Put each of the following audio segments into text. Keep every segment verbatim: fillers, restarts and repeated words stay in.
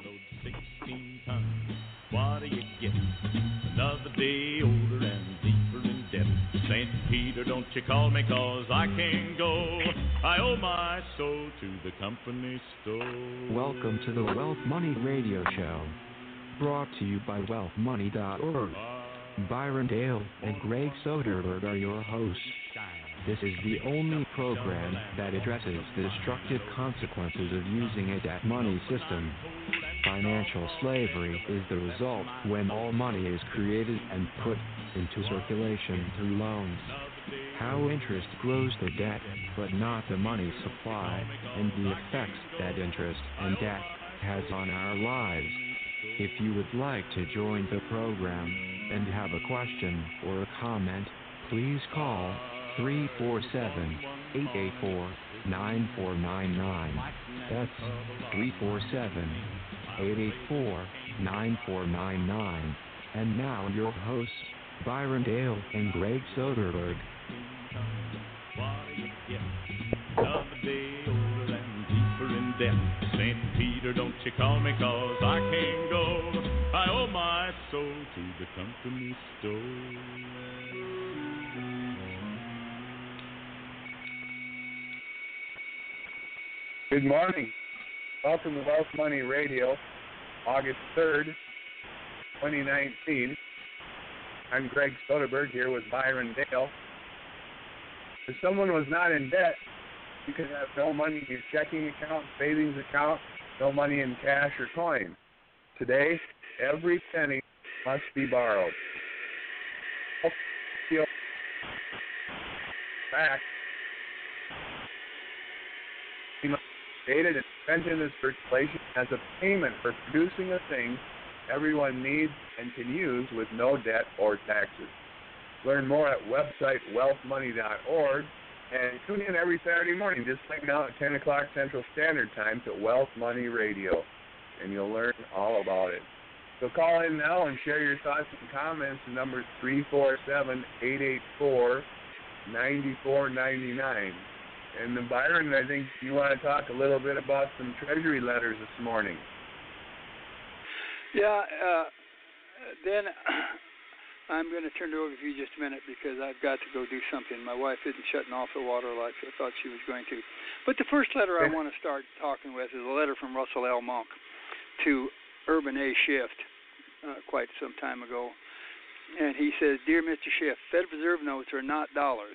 sixteen tons. What do you get? Another day older and deeper in debt. Saint Peter, don't you call me, cause I can't go. I owe my soul to the company store. Welcome to the Wealth Money Radio Show. Brought to you by wealth money dot org. Byron Dale and Greg Soderberg are your hosts. This is the only program that addresses the destructive consequences of using a debt money system. Financial slavery is the result when all money is created and put into circulation through loans. How interest grows the debt, but not the money supply, and the effects that interest and debt has on our lives. If you would like to join the program and have a question or a comment, please call three four seven, eight eight four, nine four nine nine. That's three four seven, eight eight four, nine four nine nine. And now your hosts, Byron Dale and Greg Soderberg. Another day older and deeper in debt. Saint Peter, don't you call me, cause I can't go. I owe my soul to the company store. Good morning. Welcome to Wealth Money Radio, August third, twenty nineteen. I'm Greg Soderberg here with Byron Dale. If someone was not in debt, you could have no money in your checking account, savings account, no money in cash or coin. Today, every penny must be borrowed. Fact, stated and spent in this circulation as a payment for producing a thing everyone needs and can use with no debt or taxes. Learn more at website wealth money dot org and tune in every Saturday morning, just like now at ten o'clock Central Standard Time, to Wealth Money Radio, and you'll learn all about it. So call in now and share your thoughts and comments. The number is three four seven, eight eight four, nine four nine nine. And then, Byron, I think you want to talk a little bit about some Treasury letters this morning. Yeah, uh, then I'm going to turn it over to you just a minute because I've got to go do something. My wife isn't shutting off the water like I thought she was going to. But the first letter I want to start talking with is a letter from Russell L. Monk to Urban A. Schiff uh, quite some time ago. And he says, Dear Mister Schiff, Federal Reserve notes are not dollars.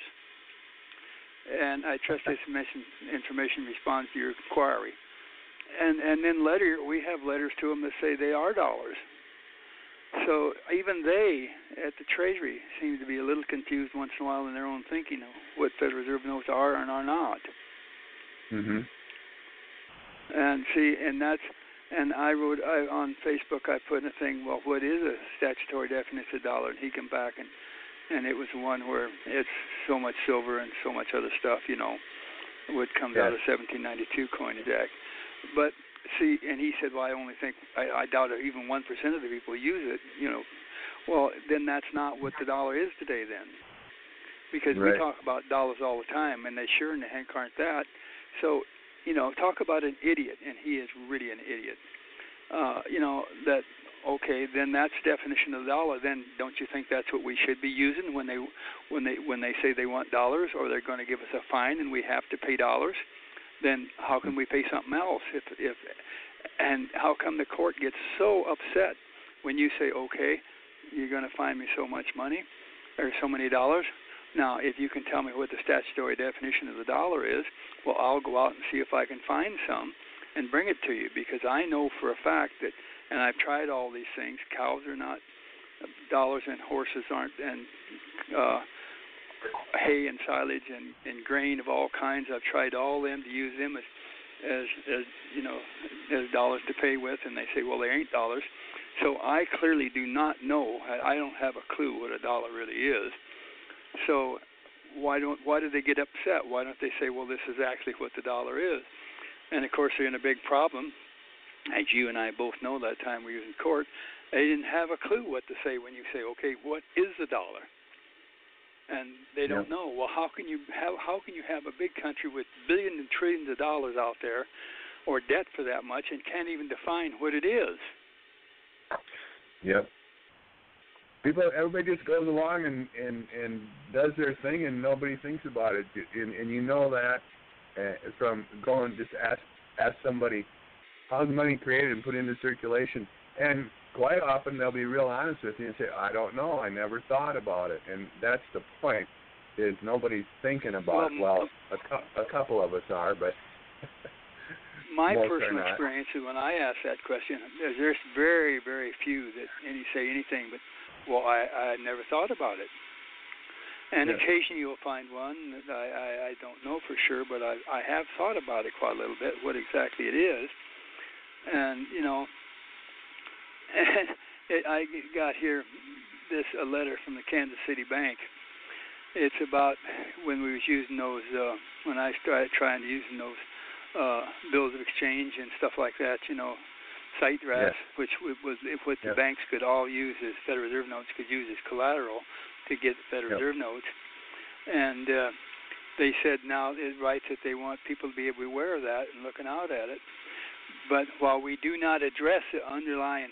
And I trust this information responds to your inquiry. And and then letter we have letters to them that say they are dollars. So even they at the Treasury seem to be a little confused once in a while in their own thinking of what Federal Reserve notes are and are not. Mhm. And see, and that's and I wrote I, on Facebook. I put a thing. Well, what is a statutory definition of dollar? And he came back and. And it was one where it's so much silver and so much other stuff, you know, what comes yes. out of seventeen ninety-two coinage act. But see, and he said, well, I only think, I, I doubt if even one percent of the people use it, you know. Well, then that's not what the dollar is today then. Because right. we talk about dollars all the time, and they sure in the heck aren't that. So, you know, talk about an idiot, and he is really an idiot. Uh, you know, that... Okay, then that's the definition of the dollar. Then don't you think that's what we should be using when they when they when they say they want dollars, or they're going to give us a fine and we have to pay dollars? Then how can we pay something else? If if and how come the court gets so upset when you say, okay, you're going to fine me so much money or so many dollars? Now, if you can tell me what the statutory definition of the dollar is, well, I'll go out and see if I can find some and bring it to you, because I know for a fact that. And I've tried all these things. Cows are not dollars, and horses aren't, and uh, hay and silage and, and grain of all kinds. I've tried all them to use them as, as, as you know, as dollars to pay with, and they say, well, they ain't dollars. So I clearly do not know. I, I don't have a clue what a dollar really is. So why don't why do they get upset? Why don't they say, well, this is actually what the dollar is? And of course, they're in a big problem. As you and I both know, that time we were in court, they didn't have a clue what to say when you say, okay, what is a dollar? And they don't yeah. know. Well, how can you have how can you have a big country with billions and trillions of dollars out there or debt for that much, and can't even define what it is. Yep. People, everybody just goes along and, and, and does their thing, and nobody thinks about it. And, and you know that uh, from going just ask ask somebody how's money created and put into circulation, and quite often they'll be real honest with you and say, I don't know, I never thought about it. And that's the point, is nobody's thinking about it. Well, a, cu- a couple of us are, but my most personal are not. experience is when I ask that question, there's, there's very, very few that any say anything but, well, I, I never thought about it. And yeah. occasionally you'll find one that I, I, I don't know for sure, but I, I have thought about it quite a little bit, what exactly it is. And, you know, and it, I got here this a letter from the Kansas City Bank. It's about when we was using those, uh, when I started trying to using those uh, bills of exchange and stuff like that, you know, sight drafts, yes. which was what the yep. banks could all use as Federal Reserve notes, could use as collateral to get Federal yep. Reserve notes. And uh, they said now it writes that they want people to be aware of that and looking out at it. But while we do not address the underlying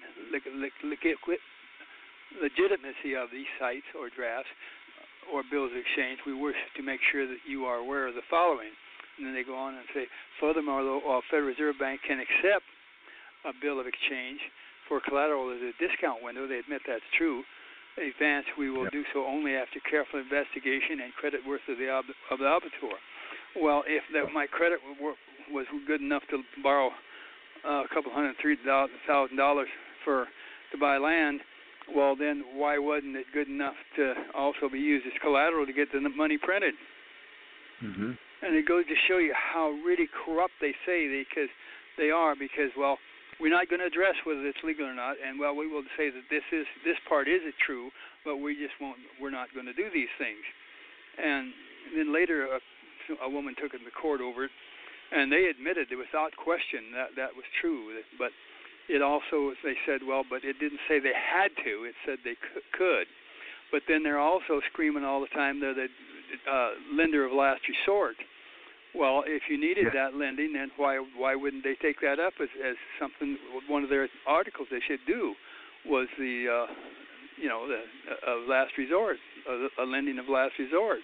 legitimacy of these sites or drafts or bills of exchange, we wish to make sure that you are aware of the following. And then they go on and say, furthermore, the Federal Reserve Bank can accept a bill of exchange for collateral as a discount window. They admit that's true. Advance, we will yep. do so only after careful investigation and credit worth of the ob- of the obituary. Well, if the, my credit w- was good enough to borrow uh, a couple hundred, three thousand dollars for to buy land, well, then why wasn't it good enough to also be used as collateral to get the money printed? Mm-hmm. And it goes to show you how really corrupt they say they, because they are. Because well, we're not going to address whether it's legal or not, and well, we will say that this is this part is it true, but we just won't. We're not going to do these things. And then later, a, a woman took it to court over it, and they admitted it without question that that was true. But it also, they said, well, but it didn't say they had to. It said they c- could. But then they're also screaming all the time they're the uh, lender of last resort. Well, if you needed yeah. that lending, then why why wouldn't they take that up as, as something? One of their articles they should do was the uh, you know the uh, last resort, uh, a lending of last resort,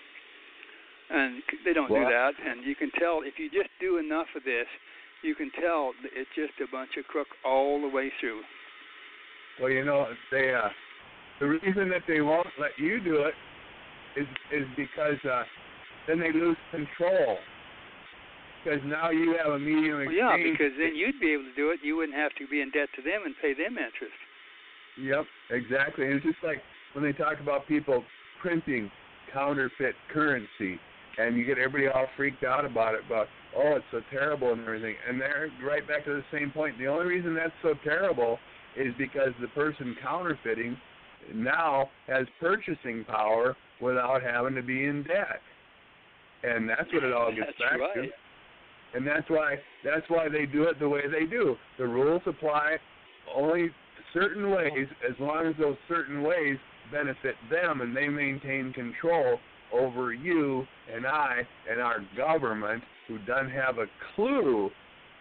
and they don't well, do that. And you can tell if you just do enough of this, you can tell it's just a bunch of crook all the way through. Well, you know they uh, the reason that they won't let you do it is is because uh, then they lose control. Because now you have a medium exchange. Well, yeah, because then you'd be able to do it. You wouldn't have to be in debt to them and pay them interest. Yep, exactly. And it's just like when they talk about people printing counterfeit currency, and you get everybody all freaked out about it, about, oh, it's so terrible and everything. And they're right back to the same point. The only reason that's so terrible is because the person counterfeiting now has purchasing power without having to be in debt. And that's what it all gets that's back right. to. And that's why that's why they do it the way they do. The rules apply only certain ways, as long as those certain ways benefit them and they maintain control over you and I and our government, who doesn't have a clue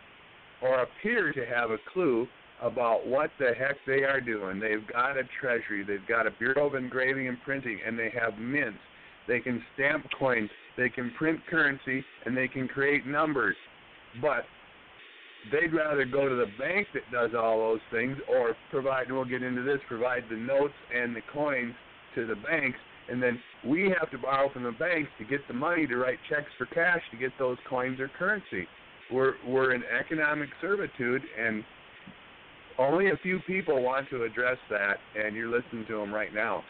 or appear to have a clue about what the heck they are doing. They've got a treasury, they've got a Bureau of Engraving and Printing, and they have mints. They can stamp coins, they can print currency, and they can create numbers. But they'd rather go to the bank that does all those things, or provide, and we'll get into this, provide the notes and the coins to the banks, and then we have to borrow from the banks to get the money to write checks for cash to get those coins or currency. We're, we're in economic servitude, and only a few people want to address that, and you're listening to them right now.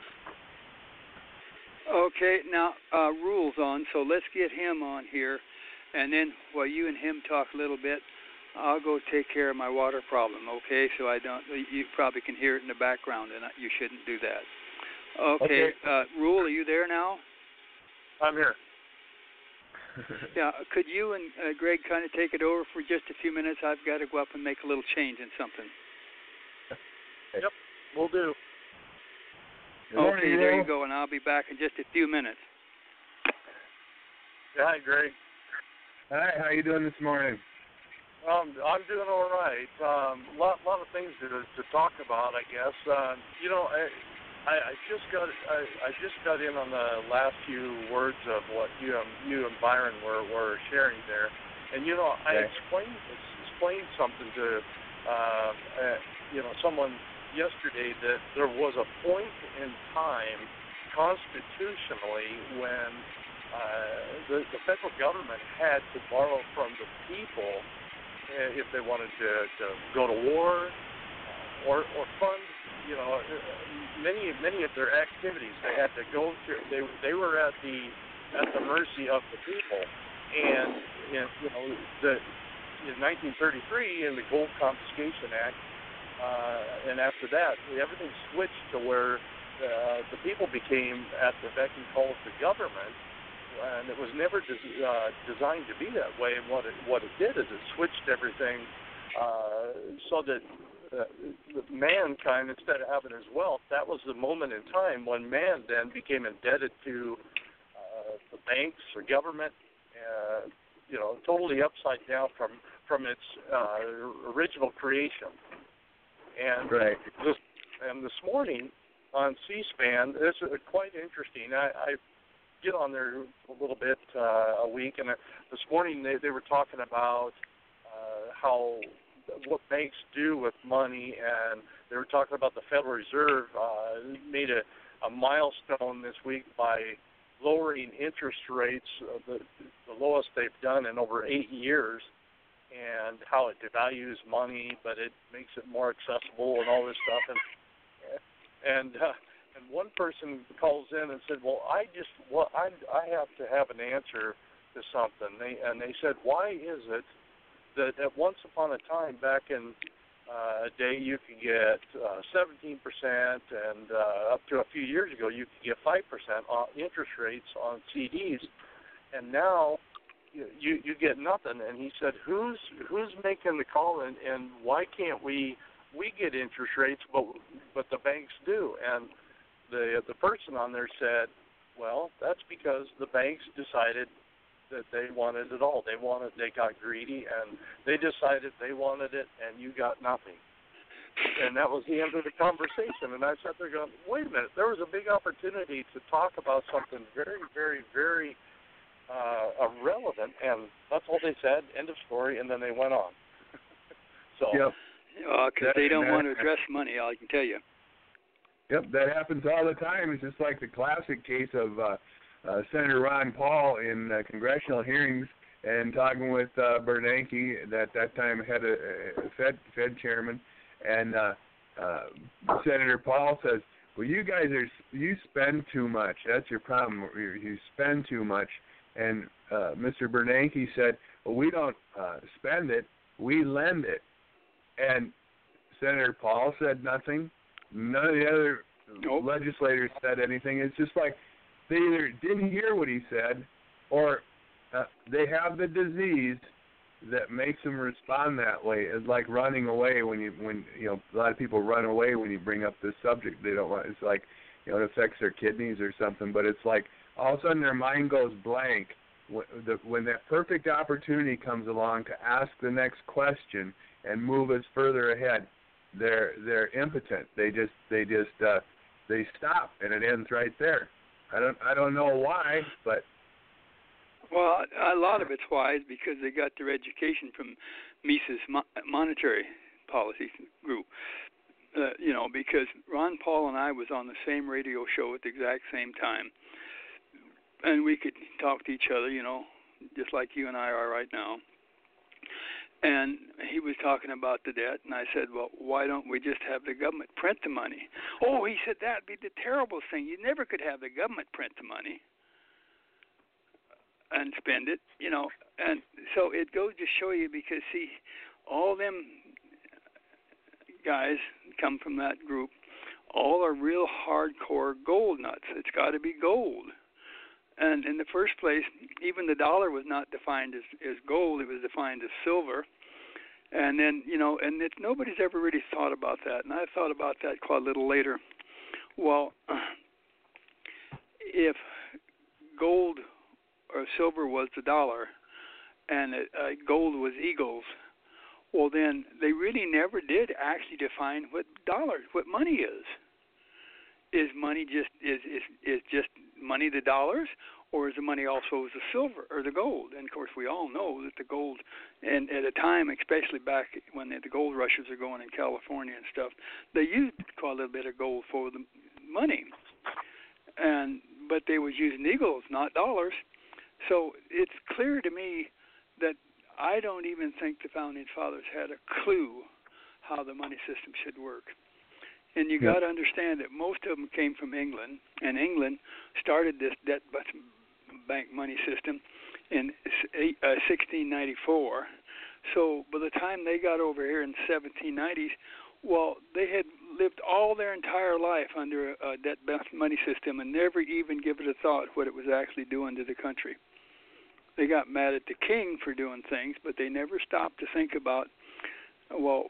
Okay, now uh, rules on, so let's get him on here, and then while you and him talk a little bit, I'll go take care of my water problem, okay? So I don't, you probably can hear it in the background, and you shouldn't do that. Okay, okay. Uh, Rule, are you there now? I'm here. Yeah, could you and uh, Greg kind of take it over for just a few minutes? I've got to go up and make a little change in something. Yep, we'll do. Good morning, okay, there Will. you go, and I'll be back in just a few minutes. Yeah, hi, Greg. Hi, how you doing this morning? Um, I'm doing all right. Um, lot, lot of things to to talk about, I guess. Uh, you know, I, I, I just got I, I just got in on the last few words of what you and you and Byron were, were sharing there, and you know, I Okay. explained explained something to uh, uh, you know someone yesterday that there was a point in time constitutionally when uh, the, the federal government had to borrow from the people if they wanted to, to go to war or or fund, you know, many many of their activities. They had to go through. They they were at the at the mercy of the people, and you know the in nineteen thirty-three in the Gold Confiscation Act, uh, and after that everything switched to where uh, the people became at the beck and call of the government. And it was never des- uh, designed to be that way. And what it what it did is it switched everything uh, so that uh, mankind, instead of having his wealth, that was the moment in time when man then became indebted to uh, the banks or government. Uh, you know, totally upside down from from its uh, original creation. And right. this and this morning on C-SPAN, it's uh, quite interesting. I. I get on there a little bit uh, a week, and uh, this morning they, they were talking about uh, how what banks do with money, and they were talking about the Federal Reserve uh, made a, a milestone this week by lowering interest rates, uh, the, the lowest they've done in over eight years, and how it devalues money, but it makes it more accessible and all this stuff, and and. Uh, And one person calls in and said, "Well, I just, well, I, I have to have an answer to something." They and they said, "Why is it that at once upon a time, back in uh, a day, you could get uh, seventeen percent, and uh, up to a few years ago, you could get five percent interest rates on C Ds, and now you, you you get nothing?" And he said, "Who's who's making the call, and, and why can't we we get interest rates, but but the banks do?" And The the person on there said, "Well, that's because the banks decided that they wanted it all. They wanted, they got greedy, and they decided they wanted it, and you got nothing." And that was the end of the conversation. And I sat there going, "Wait a minute! There was a big opportunity to talk about something very, very, very uh, irrelevant, and that's all they said. End of story. And then they went on." So, yep. Because uh, they don't that, want to address money, I can tell you. Yep, that happens all the time. It's just like the classic case of uh, uh, Senator Ron Paul in uh, congressional hearings and talking with uh, Bernanke, that that time had a, a Fed Fed chairman, and uh, uh, Senator Paul says, "Well, you guys are you spend too much. That's your problem. You, you spend too much." And uh, Mister Bernanke said, "Well, we don't uh, spend it. We lend it." And Senator Paul said nothing. None of the other nope. legislators said anything. It's just like they either didn't hear what he said, or uh, they have the disease that makes them respond that way. It's like running away when you when you know a lot of people run away when you bring up this subject. They don't want. It's like you know it affects their kidneys or something. But it's like all of a sudden their mind goes blank when, the, when that perfect opportunity comes along to ask the next question and move us further ahead. They're they're impotent. They just they just uh, they stop, and it ends right there. I don't I don't know why, but well, a lot of it's why is because they got their education from Mises Monetary Policy Group. Uh, you know, because Ron Paul and I was on the same radio show at the exact same time, and we could talk to each other. You know, just like you and I are right now. And he was talking about the debt, and I said, well, why don't we just have the government print the money? Oh, he said, that'd be the terrible thing. You never could have the government print the money and spend it, you know. And so it goes to show you because, see, all them guys come from that group, all are real hardcore gold nuts. It's got to be gold. And in the first place, even the dollar was not defined as, as gold. It was defined as silver. And then, you know, and it's, nobody's ever really thought about that. And I thought about that quite a little later. Well, if gold or silver was the dollar and it, uh, gold was eagles, Well, then they really never did actually define what dollars, what money is. Is money just is is is just money the dollars, or is the money also the silver or the gold? And of course, we all know that the gold, and at a time, especially back when the gold rushes are going in California and stuff, they used quite a little bit of gold for the money, and but they was using eagles, not dollars. So it's clear to me that I don't even think the founding fathers had a clue how the money system should work. And you yeah. got to understand that most of them came from England, and England started this debt bank money system in uh, sixteen ninety-four. So by the time they got over here in seventeen nineties, well, they had lived all their entire life under a debt money system and never even give it a thought what it was actually doing to the country. They got mad at the king for doing things, but they never stopped to think about, well,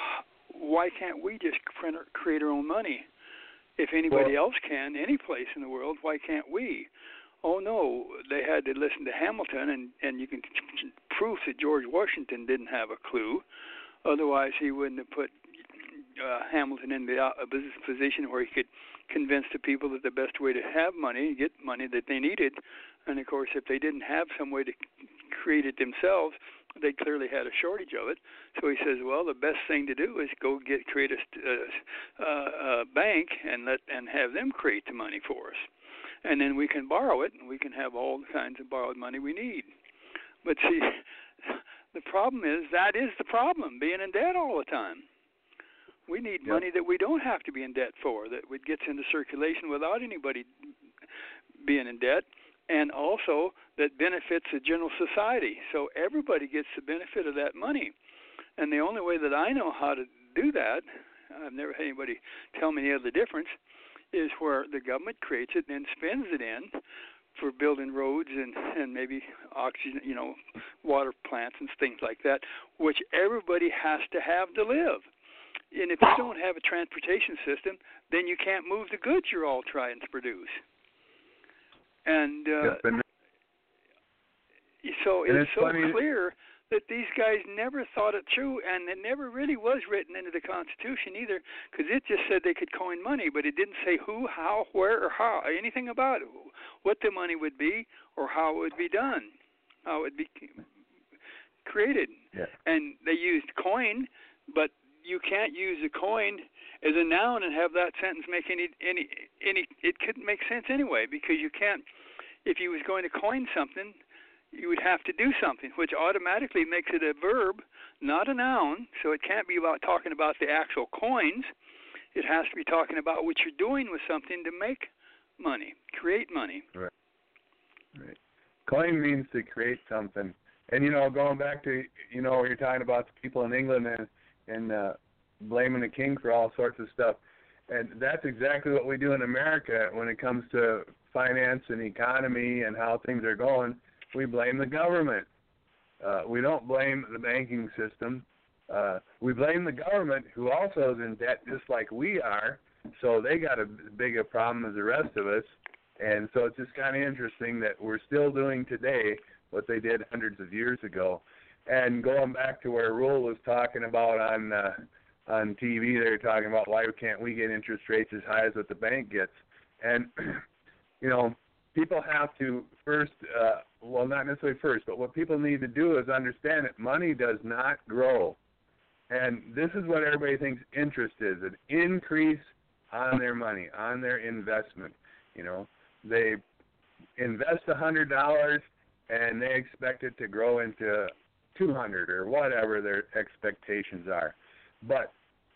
why can't we just print or create our own money? If anybody well, else can, any place in the world, why can't we? Oh, no, they had to listen to Hamilton, and, and you can t- prove that George Washington didn't have a clue. Otherwise, he wouldn't have put uh, Hamilton in the, uh, a business position where he could convince the people that the best way to have money, get money that they needed, and, of course, if they didn't have some way to create it themselves, they clearly had a shortage of it. So he says, well, the best thing to do is go get create a, uh, uh, a bank and let and have them create the money for us. And then we can borrow it, and we can have all the kinds of borrowed money we need. But see, the problem is that is the problem, being in debt all the time. We need yep. money that we don't have to be in debt for, that gets into circulation without anybody being in debt, and also that benefits the general society. So everybody gets the benefit of that money. And the only way that I know how to do that, I've never had anybody tell me any other difference, is where the government creates it and then spends it in for building roads and, and maybe oxygen, you know, water plants and things like that, which everybody has to have to live. And if you don't have a transportation system, then you can't move the goods you're all trying to produce. And uh, so and it's, it's so funny. clear that these guys never thought it through, and it never really was written into the Constitution either, because it just said they could coin money, but it didn't say who, how, where, or how, anything about it, what the money would be or how it would be done, how it would be created. Yeah. And they used coin, but you can't use a coin as a noun and have that sentence make any any any. It couldn't make sense anyway, because you can't. If you was going to coin something, you would have to do something, which automatically makes it a verb, not a noun. So it can't be about talking about the actual coins. It has to be talking about what you're doing with something to make money, create money. Right. Right. Coin means to create something. And, you know, going back to, you know, you're talking about the people in England and, and uh, blaming the king for all sorts of stuff. And that's exactly what we do in America when it comes to finance and economy and how things are going. We blame the government. Uh, we don't blame the banking system. Uh, we blame the government, who also is in debt just like we are, so they got a bigger problem as the rest of us. And so it's just kind of interesting that we're still doing today what they did hundreds of years ago. And going back to where Rule was talking about on uh, on T V, they were talking about why can't we get interest rates as high as what the bank gets. And, you know, people have to first, uh, well, not necessarily first, but what people need to do is understand that money does not grow. And this is what everybody thinks interest is, an increase on their money, on their investment. You know, they invest one hundred dollars and they expect it to grow into two hundred dollars or whatever their expectations are. But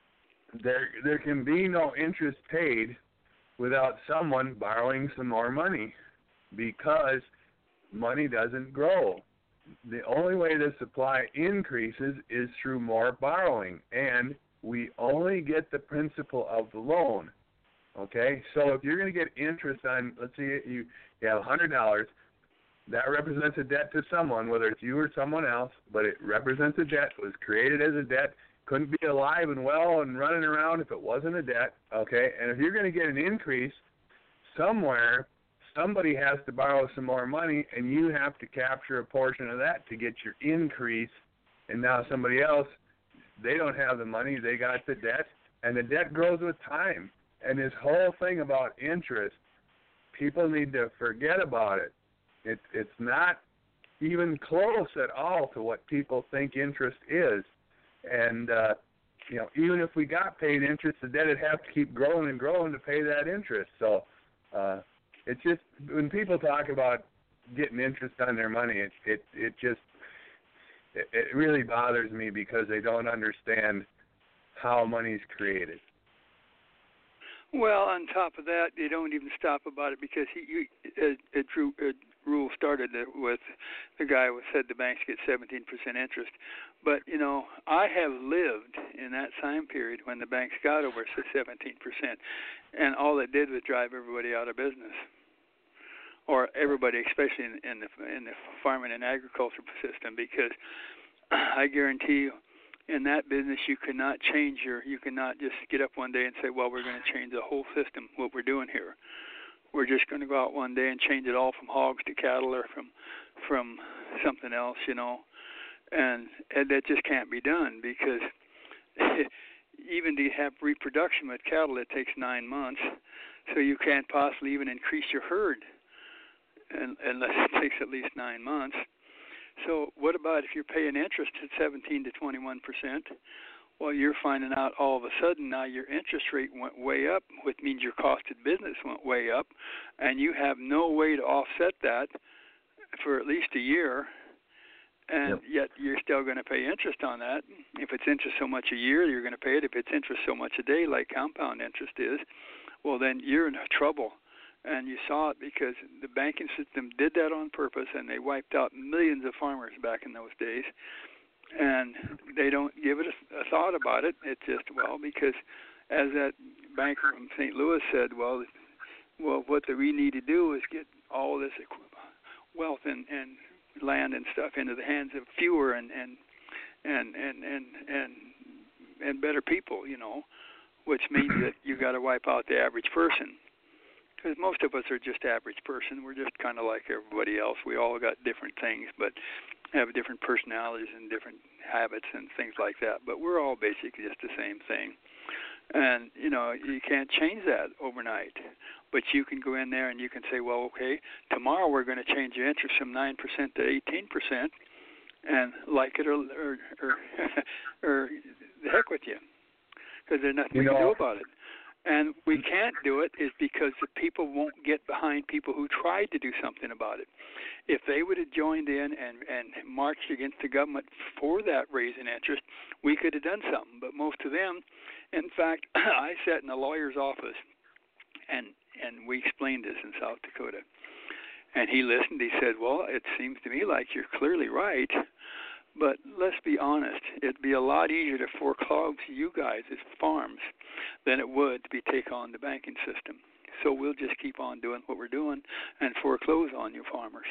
there there can be no interest paid without someone borrowing some more money, because money doesn't grow. The only way the supply increases is through more borrowing, and we only get the principal of the loan. Okay, so if you're going to get interest on, let's say you, you have one hundred dollars, that represents a debt to someone, whether it's you or someone else, but it represents a debt, was created as a debt, couldn't be alive and well and running around if it wasn't a debt, okay? And if you're going to get an increase somewhere, somebody has to borrow some more money, and you have to capture a portion of that to get your increase, and now somebody else they don't have the money, they got the debt, and the debt grows with time. And this whole thing about interest, people need to forget about it. It it's not even close at all to what people think interest is. And, uh, you know, even if we got paid interest, the debt would have to keep growing and growing to pay that interest. So uh, it's just, when people talk about getting interest on their money, it it, it just, it, it really bothers me because they don't understand how money's created. Well, on top of that, they don't even stop about it because he, you, it, it, drew, it rule started with the guy who said the banks get seventeen percent interest. But, you know, I have lived in that time period when the banks got over seventeen percent, and all it did was drive everybody out of business, or everybody, especially in, in the in the farming and agriculture system, because I guarantee you, in that business, you cannot change your, you cannot just get up one day and say, well, we're going to change the whole system, what we're doing here. We're just going to go out one day and change it all from hogs to cattle or from from something else, you know. And, and that just can't be done because even to have reproduction with cattle, it takes nine months. So you can't possibly even increase your herd unless it takes at least nine months. So what about if you're paying interest at seventeen to twenty-one percent? Well, you're finding out all of a sudden now your interest rate went way up, which means your cost of business went way up, and you have no way to offset that for at least a year, and yep. yet you're still going to pay interest on that. If it's interest so much a year, you're going to pay it. If it's interest so much a day, like compound interest is, well, then you're in trouble. And you saw it because the banking system did that on purpose, and they wiped out millions of farmers back in those days. And they don't give it a, a thought about it. It's just, well, because as that banker from Saint Louis said, well, well, what we need to do is get all this wealth and, and land and stuff into the hands of fewer and and and and and and, and better people, you know, which means that you got to wipe out the average person. Because most of us are just average person. We're just kind of like everybody else. We all got different things, but have different personalities and different habits and things like that. But we're all basically just the same thing. And, you know, you can't change that overnight. But you can go in there and you can say, well, okay, tomorrow we're going to change your interest from nine percent to eighteen percent, and like it or, or, or, or the heck with you, because there's nothing you we know, can do about it. And we can't do it is because the people won't get behind people who tried to do something about it. If they would have joined in and, and marched against the government for that raise in interest, we could have done something. But most of them, in fact, I sat in a lawyer's office, and, and we explained this in South Dakota. And he listened. He said, well, it seems to me like you're clearly right. But let's be honest, it'd be a lot easier to foreclose you guys as farms than it would to be take on the banking system. So we'll just keep on doing what we're doing and foreclose on you farmers.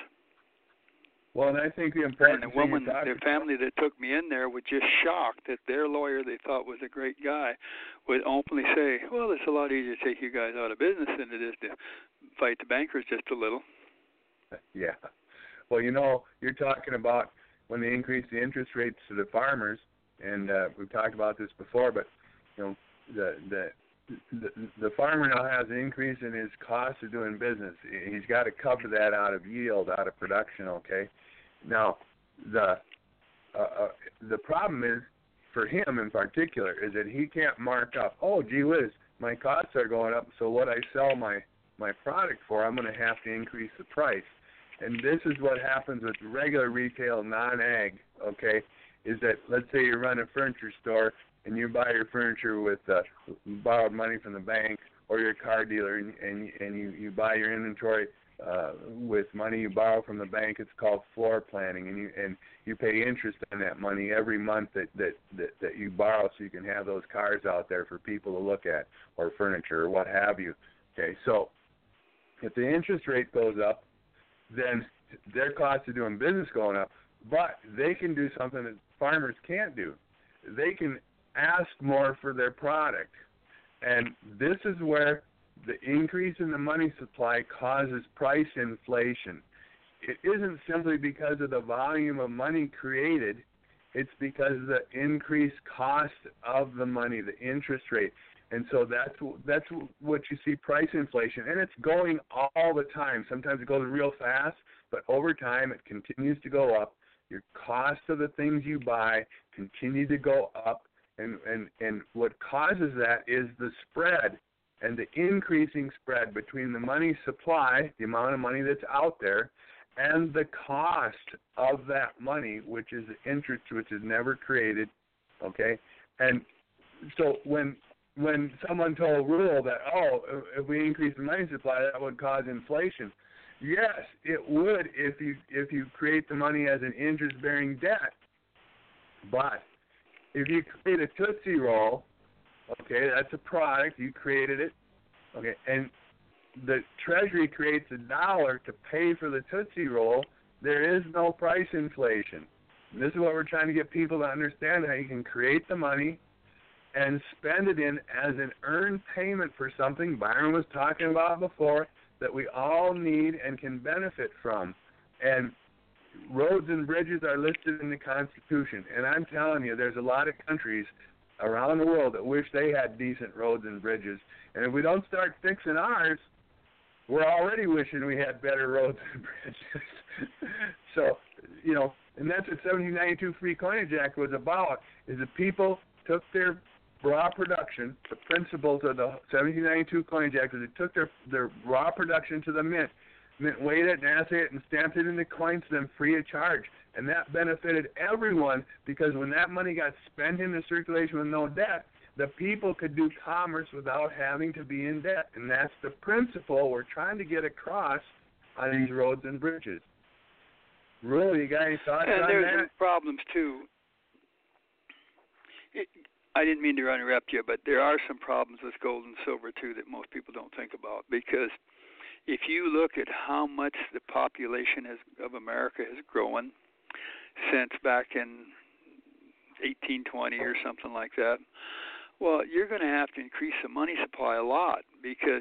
Well, and I think the important and the woman, the family that took me in there was just shocked that their lawyer they thought was a great guy would openly say, well, it's a lot easier to take you guys out of business than it is to fight the bankers just a little. Yeah. Well, you know, you're talking about when they increase the interest rates to the farmers, and uh, we've talked about this before, but you know, the the the, the farmer now has an increase in his cost of doing business. He's got to cover that out of yield, out of production. Okay. Now, the uh, uh, the problem is for him in particular is that he can't mark up. Oh, gee whiz, my costs are going up, so what I sell my my product for, I'm going to have to increase the price. And this is what happens with regular retail, non-ag, okay, is that let's say you run a furniture store and you buy your furniture with uh, borrowed money from the bank, or you're a car dealer and, and, and you, you buy your inventory uh, with money you borrow from the bank. It's called floor planning, and you and you pay interest on that money every month that, that, that, that you borrow so you can have those cars out there for people to look at, or furniture or what have you. Okay, so if the interest rate goes up, then their cost of doing business going up, but they can do something that farmers can't do. They can ask more for their product, and this is where the increase in the money supply causes price inflation. It isn't simply because of the volume of money created. It's because of the increased cost of the money, the interest rate. And so that's that's what you see, price inflation. And it's going all the time. Sometimes it goes real fast, but over time it continues to go up. Your cost of the things you buy continue to go up. And, and, and what causes that is the spread and the increasing spread between the money supply, the amount of money that's out there, and the cost of that money, which is the interest, which is never created, okay? And so when when someone told Rule that, oh, if we increase the money supply, that would cause inflation. Yes, it would if you if you create the money as an interest-bearing debt. But if you create a Tootsie Roll, okay, that's a product, you created it, okay, and the Treasury creates a dollar to pay for the Tootsie Roll, there is no price inflation. And this is what we're trying to get people to understand, how you can create the money and spend it in as an earned payment for something Byron was talking about before that we all need and can benefit from. And roads and bridges are listed in the Constitution. And I'm telling you, there's a lot of countries around the world that wish they had decent roads and bridges. And if we don't start fixing ours, we're already wishing we had better roads and bridges. So, you know, and that's what seventeen ninety-two Free Coinage Act was about, is the people took their raw production, the principles of the seventeen ninety-two Coinage Act, is they took their, their raw production to the mint. Mint weighed it and assayed it and stamped it into coins to them free of charge. And that benefited everyone, because when that money got spent into circulation with no debt, the people could do commerce without having to be in debt. And that's the principle we're trying to get across on these roads and bridges. Really, you got any thoughts and on that? And there's some problems, too. It, I didn't mean to interrupt you, but there are some problems with gold and silver, too, that most people don't think about. Because if you look at how much the population has, of America has grown since back in eighteen twenty or something like that, well, you're going to have to increase the money supply a lot, because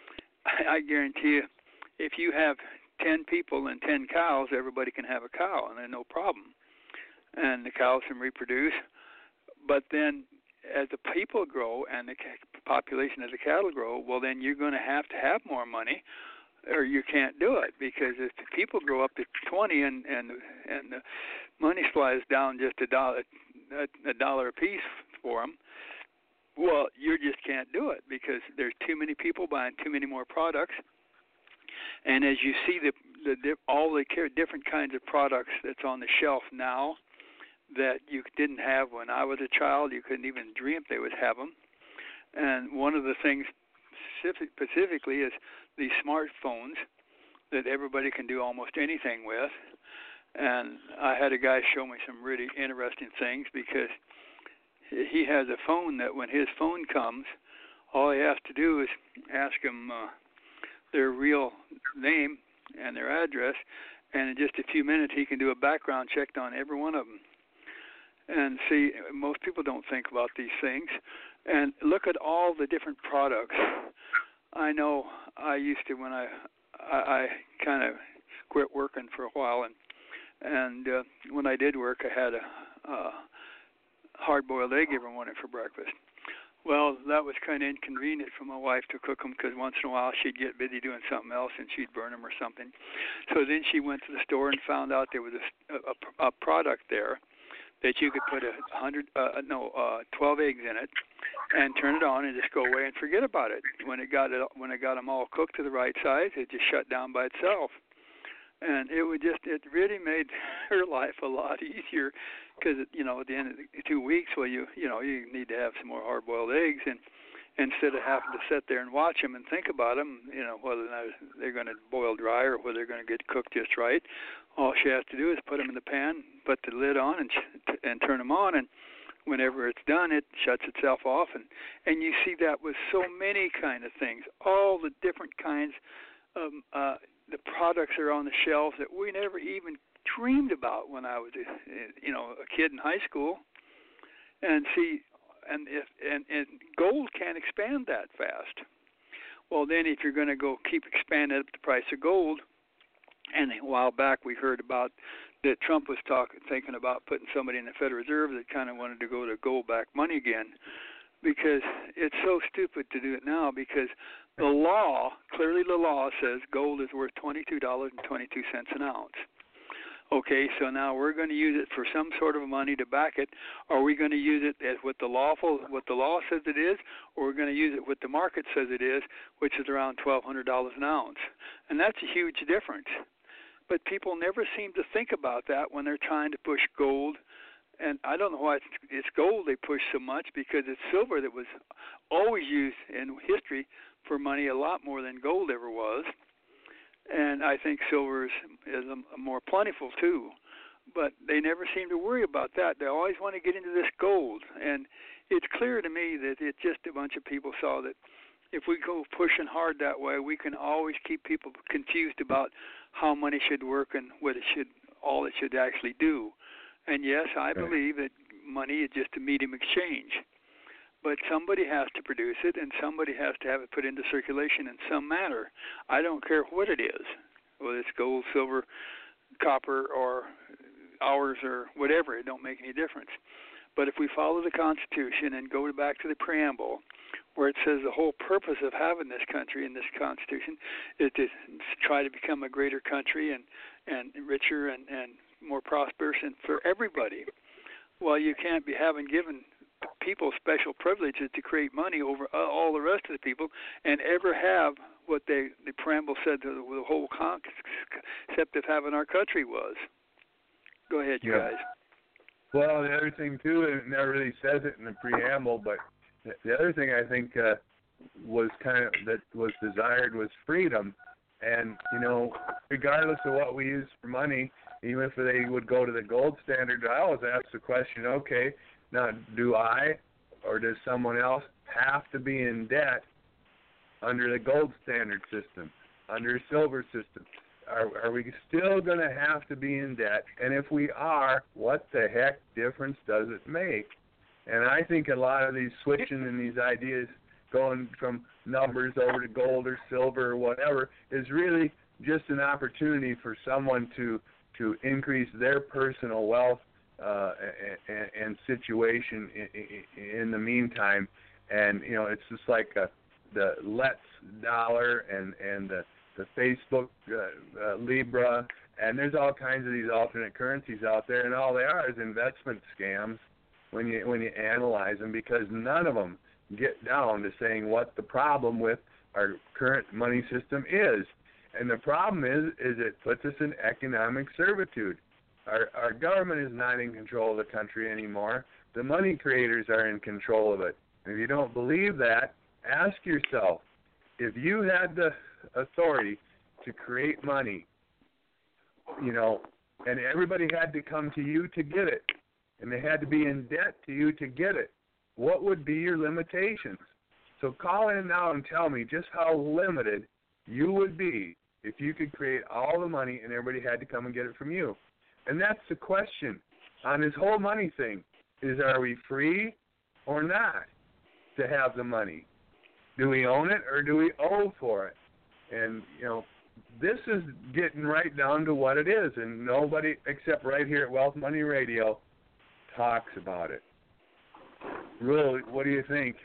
I guarantee you, if you have ten people and ten cows, everybody can have a cow, and there's no problem. And the cows can reproduce. But then as the people grow and the population of the cattle grow, well, then you're going to have to have more money, or you can't do it, because if the people grow up to twenty and and and the money supply is down just a dollar a, a dollar a piece for them, well, you just can't do it, because there's too many people buying too many more products. And as you see the, the all the different kinds of products that's on the shelf now that you didn't have when I was a child, you couldn't even dream they would have them. And one of the things specific, specifically is these smartphones that everybody can do almost anything with. And I had a guy show me some really interesting things, because he has a phone that when his phone comes, all he has to do is ask him uh, their real name and their address, and in just a few minutes he can do a background check on every one of them. And see, most people don't think about these things. And look at all the different products. I know I used to, when I I, I kind of quit working for a while, and and uh, when I did work, I had a uh, hard-boiled egg every morning for breakfast. Well, that was kind of inconvenient for my wife to cook them, because once in a while she'd get busy doing something else and she'd burn them or something. So then she went to the store and found out there was a, a, a product there that you could put a hundred, uh, no, uh, twelve eggs in it, and turn it on and just go away and forget about it. When it got it, when it got them all cooked to the right size, it just shut down by itself. And it would just, it really made her life a lot easier, because, you know, at the end of the two weeks, well, you, you know, you need to have some more hard-boiled eggs, and instead of having to sit there and watch them and think about them, you know, whether or not they're going to boil dry or whether they're going to get cooked just right, all she has to do is put them in the pan, put the lid on, and and turn them on, and whenever it's done, it shuts itself off. And, and you see that with so many kind of things, all the different kinds of uh, the products are on the shelves that we never even dreamed about when I was, a, you know, a kid in high school. And see, and if and, and gold can't expand that fast. Well, then if you're going to go keep expanding up the price of gold, and a while back we heard about that Trump was talking, thinking about putting somebody in the Federal Reserve that kind of wanted to go to gold-backed money again, because it's so stupid to do it now. Because the law, clearly the law says gold is worth twenty-two dollars and twenty-two cents an ounce. Okay, so now we're going to use it for some sort of money to back it. Are we going to use it as what the lawful, what the law says it is, or we're going to use it what the market says it is, which is around twelve hundred dollars an ounce? And that's a huge difference. But people never seem to think about that when they're trying to push gold. And I don't know why it's, it's gold they push so much, because it's silver that was always used in history for money a lot more than gold ever was. And I think silver is, is a, a more plentiful too. But they never seem to worry about that. They always want to get into this gold. And it's clear to me that it's just a bunch of people saw that if we go pushing hard that way, we can always keep people confused about how money should work and what it should, all it should actually do. And yes, I believe that money is just a medium exchange. But somebody has to produce it, and somebody has to have it put into circulation in some manner. I don't care what it is, whether it's gold, silver, copper, or ours, or whatever. It don't make any difference. But if we follow the Constitution and go back to the preamble, where it says the whole purpose of having this country and this Constitution is to try to become a greater country and, and richer and, and more prosperous and for everybody. Well, you can't be having given people special privileges to create money over all the rest of the people and ever have what they, the preamble said the, the whole concept of having our country was. Go ahead, you yeah. guys. Well, the other thing, too, it never really says it in the preamble, but the other thing I think uh, was kind of, that was desired was freedom. And, you know, regardless of what we use for money, even if they would go to the gold standard, I always ask the question, okay, now do I or does someone else have to be in debt under the gold standard system, under a silver system? Are, are we still going to have to be in debt? And if we are, what the heck difference does it make? And I think a lot of these switching and these ideas going from numbers over to gold or silver or whatever is really just an opportunity for someone to to increase their personal wealth uh, and, and situation in, in the meantime. And, you know, it's just like a, the Let's dollar and, and the, the Facebook uh, uh, Libra, and there's all kinds of these alternate currencies out there, and all they are is investment scams when you when you analyze them, because none of them get down to saying what the problem with our current money system is. And the problem is, is it puts us in economic servitude. Our, our government is not in control of the country anymore. The money creators are in control of it. And if you don't believe that, ask yourself, if you had the authority to create money, you know, and everybody had to come to you to get it, and they had to be in debt to you to get it, what would be your limitations? So call in now and tell me just how limited you would be if you could create all the money and everybody had to come and get it from you. And that's the question on this whole money thing, is are we free or not to have the money? Do we own it or do we owe for it? And, you know, this is getting right down to what it is, and nobody except right here at Wealth Money Radio talks about it. Really, what do you think?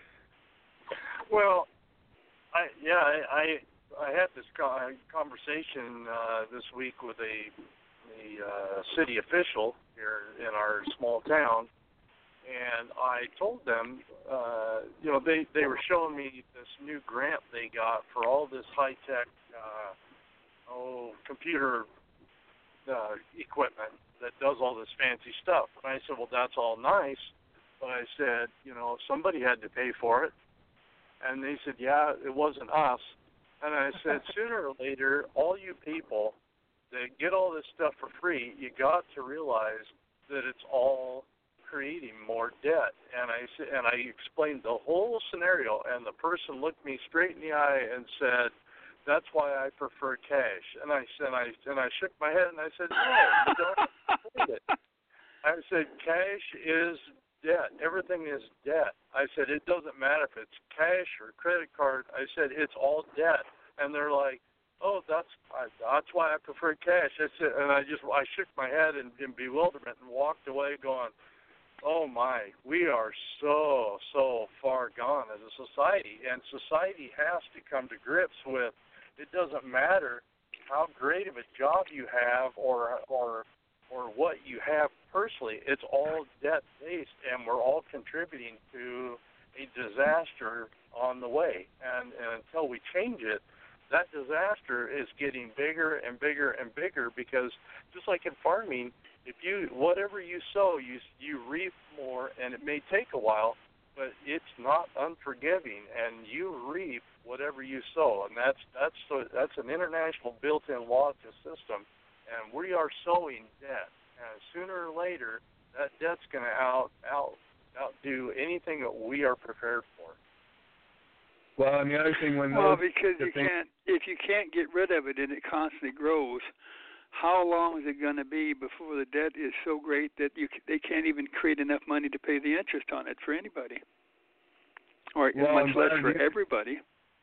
Well, I yeah, I I, I had this co- conversation uh, this week with a, a uh, city official here in our small town, and I told them, uh, you know, they, they were showing me this new grant they got for all this high-tech, uh, oh, computer uh, equipment that does all this fancy stuff. And I said, well, that's all nice, but I said, you know, somebody had to pay for it. And they said, yeah, it wasn't us. And I said, sooner or later, all you people that get all this stuff for free, you got to realize that it's all creating more debt. And I and I explained the whole scenario, and the person looked me straight in the eye and said, "That's why I prefer cash." And I said, I and I shook my head and I said, "No, you don't afford it." I said, "Cash is debt. Everything is debt." I said, "It doesn't matter if it's cash or credit card." I said, "It's all debt." And they're like, oh, that's I, that's why I prefer cash. That's it. And I just I shook my head in, in bewilderment and walked away, going, oh my, we are so so far gone as a society, and society has to come to grips with. It doesn't matter how great of a job you have or or or what you have personally. It's all debt based, and we're all contributing to a disaster on the way. And, and until we change it, that disaster is getting bigger and bigger and bigger, because just like in farming, if you whatever you sow, you you reap more, and it may take a while, but it's not unforgiving, and you reap whatever you sow, and that's that's that's an international built-in law to the system, and we are sowing debt, and sooner or later that debt's going to out out outdo anything that we are prepared for. Well, and the other thing when well, those, because you thing, can't if you can't get rid of it and it constantly grows. How long is it going to be before the debt is so great that you they can't even create enough money to pay the interest on it for anybody, or well, much less for you, everybody?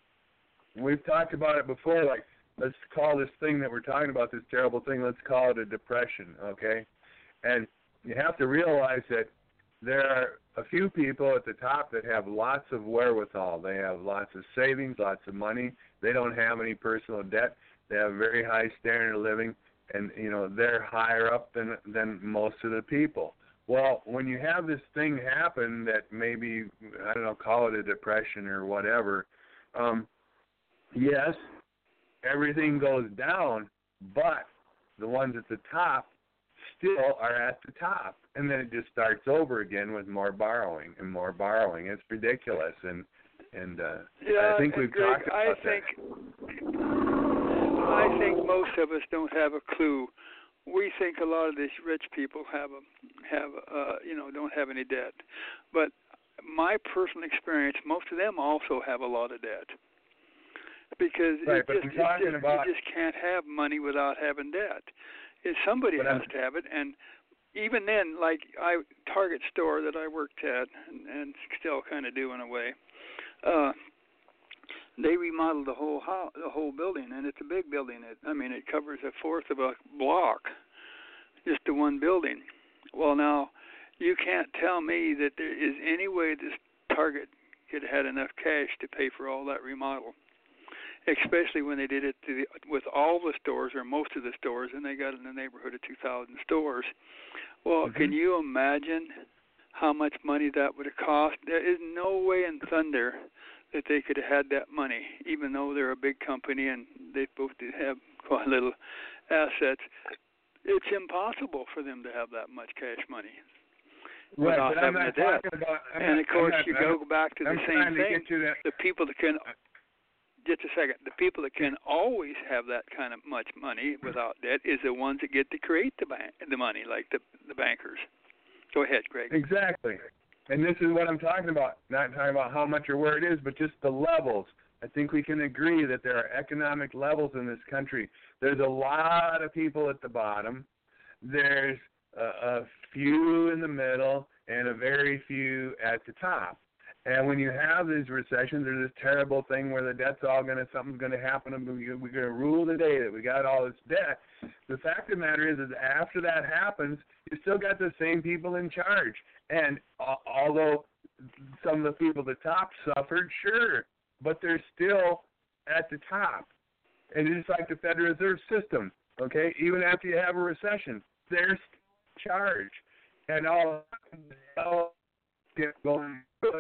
We've talked about it before. Like, let's call this thing that we're talking about, this terrible thing, let's call it a depression, okay? And you have to realize that there are a few people at the top that have lots of wherewithal. They have lots of savings, lots of money. They don't have any personal debt. They have a very high standard of living. And, you know, they're higher up than than most of the people. Well, when you have this thing happen that maybe, I don't know, call it a depression or whatever, um, yes, everything goes down, but the ones at the top still are at the top. And then it just starts over again with more borrowing and more borrowing. It's ridiculous. And, and uh, yeah, I think we've Greg, talked about I think, that. I think most of us don't have a clue. We think a lot of these rich people have a, have uh, you know don't have any debt, but my personal experience, most of them also have a lot of debt, because right, it, but just, I'm it, just, about, you just can't have money without having debt. It, somebody has I'm, to have it, and even then, like I Target store that I worked at and, and still kind of do in a way. Uh, They remodeled the whole house, the whole building, and it's a big building. It, I mean, it covers a fourth of a block, just the one building. Well, now, you can't tell me that there is any way this Target could have had enough cash to pay for all that remodel, especially when they did it to the, with all the stores or most of the stores, and they got in the neighborhood of two thousand stores. Well, mm-hmm. Can you imagine how much money that would have cost? There is no way in thunder that they could have had that money, even though they're a big company and they both did have quite little assets. It's impossible for them to have that much cash money right, without but having I'm a not debt. talking about, I'm and not, of course, I'm not, you I'm, go back to the I'm same to thing. To the people that can, just a second, the people that can always have that kind of much money without debt is the ones that get to create the bank, the money, like the the bankers. Go ahead, Greg. Exactly. And this is what I'm talking about, not talking about how much or where it is, but just the levels. I think we can agree that there are economic levels in this country. There's a lot of people at the bottom. There's a, a few in the middle and a very few at the top. And when you have these recessions, there's this terrible thing where the debt's all going to, something's going to happen, and we're going to rule the day that we got all this debt. The fact of the matter is, is after that happens, you still got the same people in charge. And uh, although some of the people at the top suffered, sure, but they're still at the top. And it's like the Federal Reserve System, okay? Even after you have a recession, they're still in charge. And all all get going good.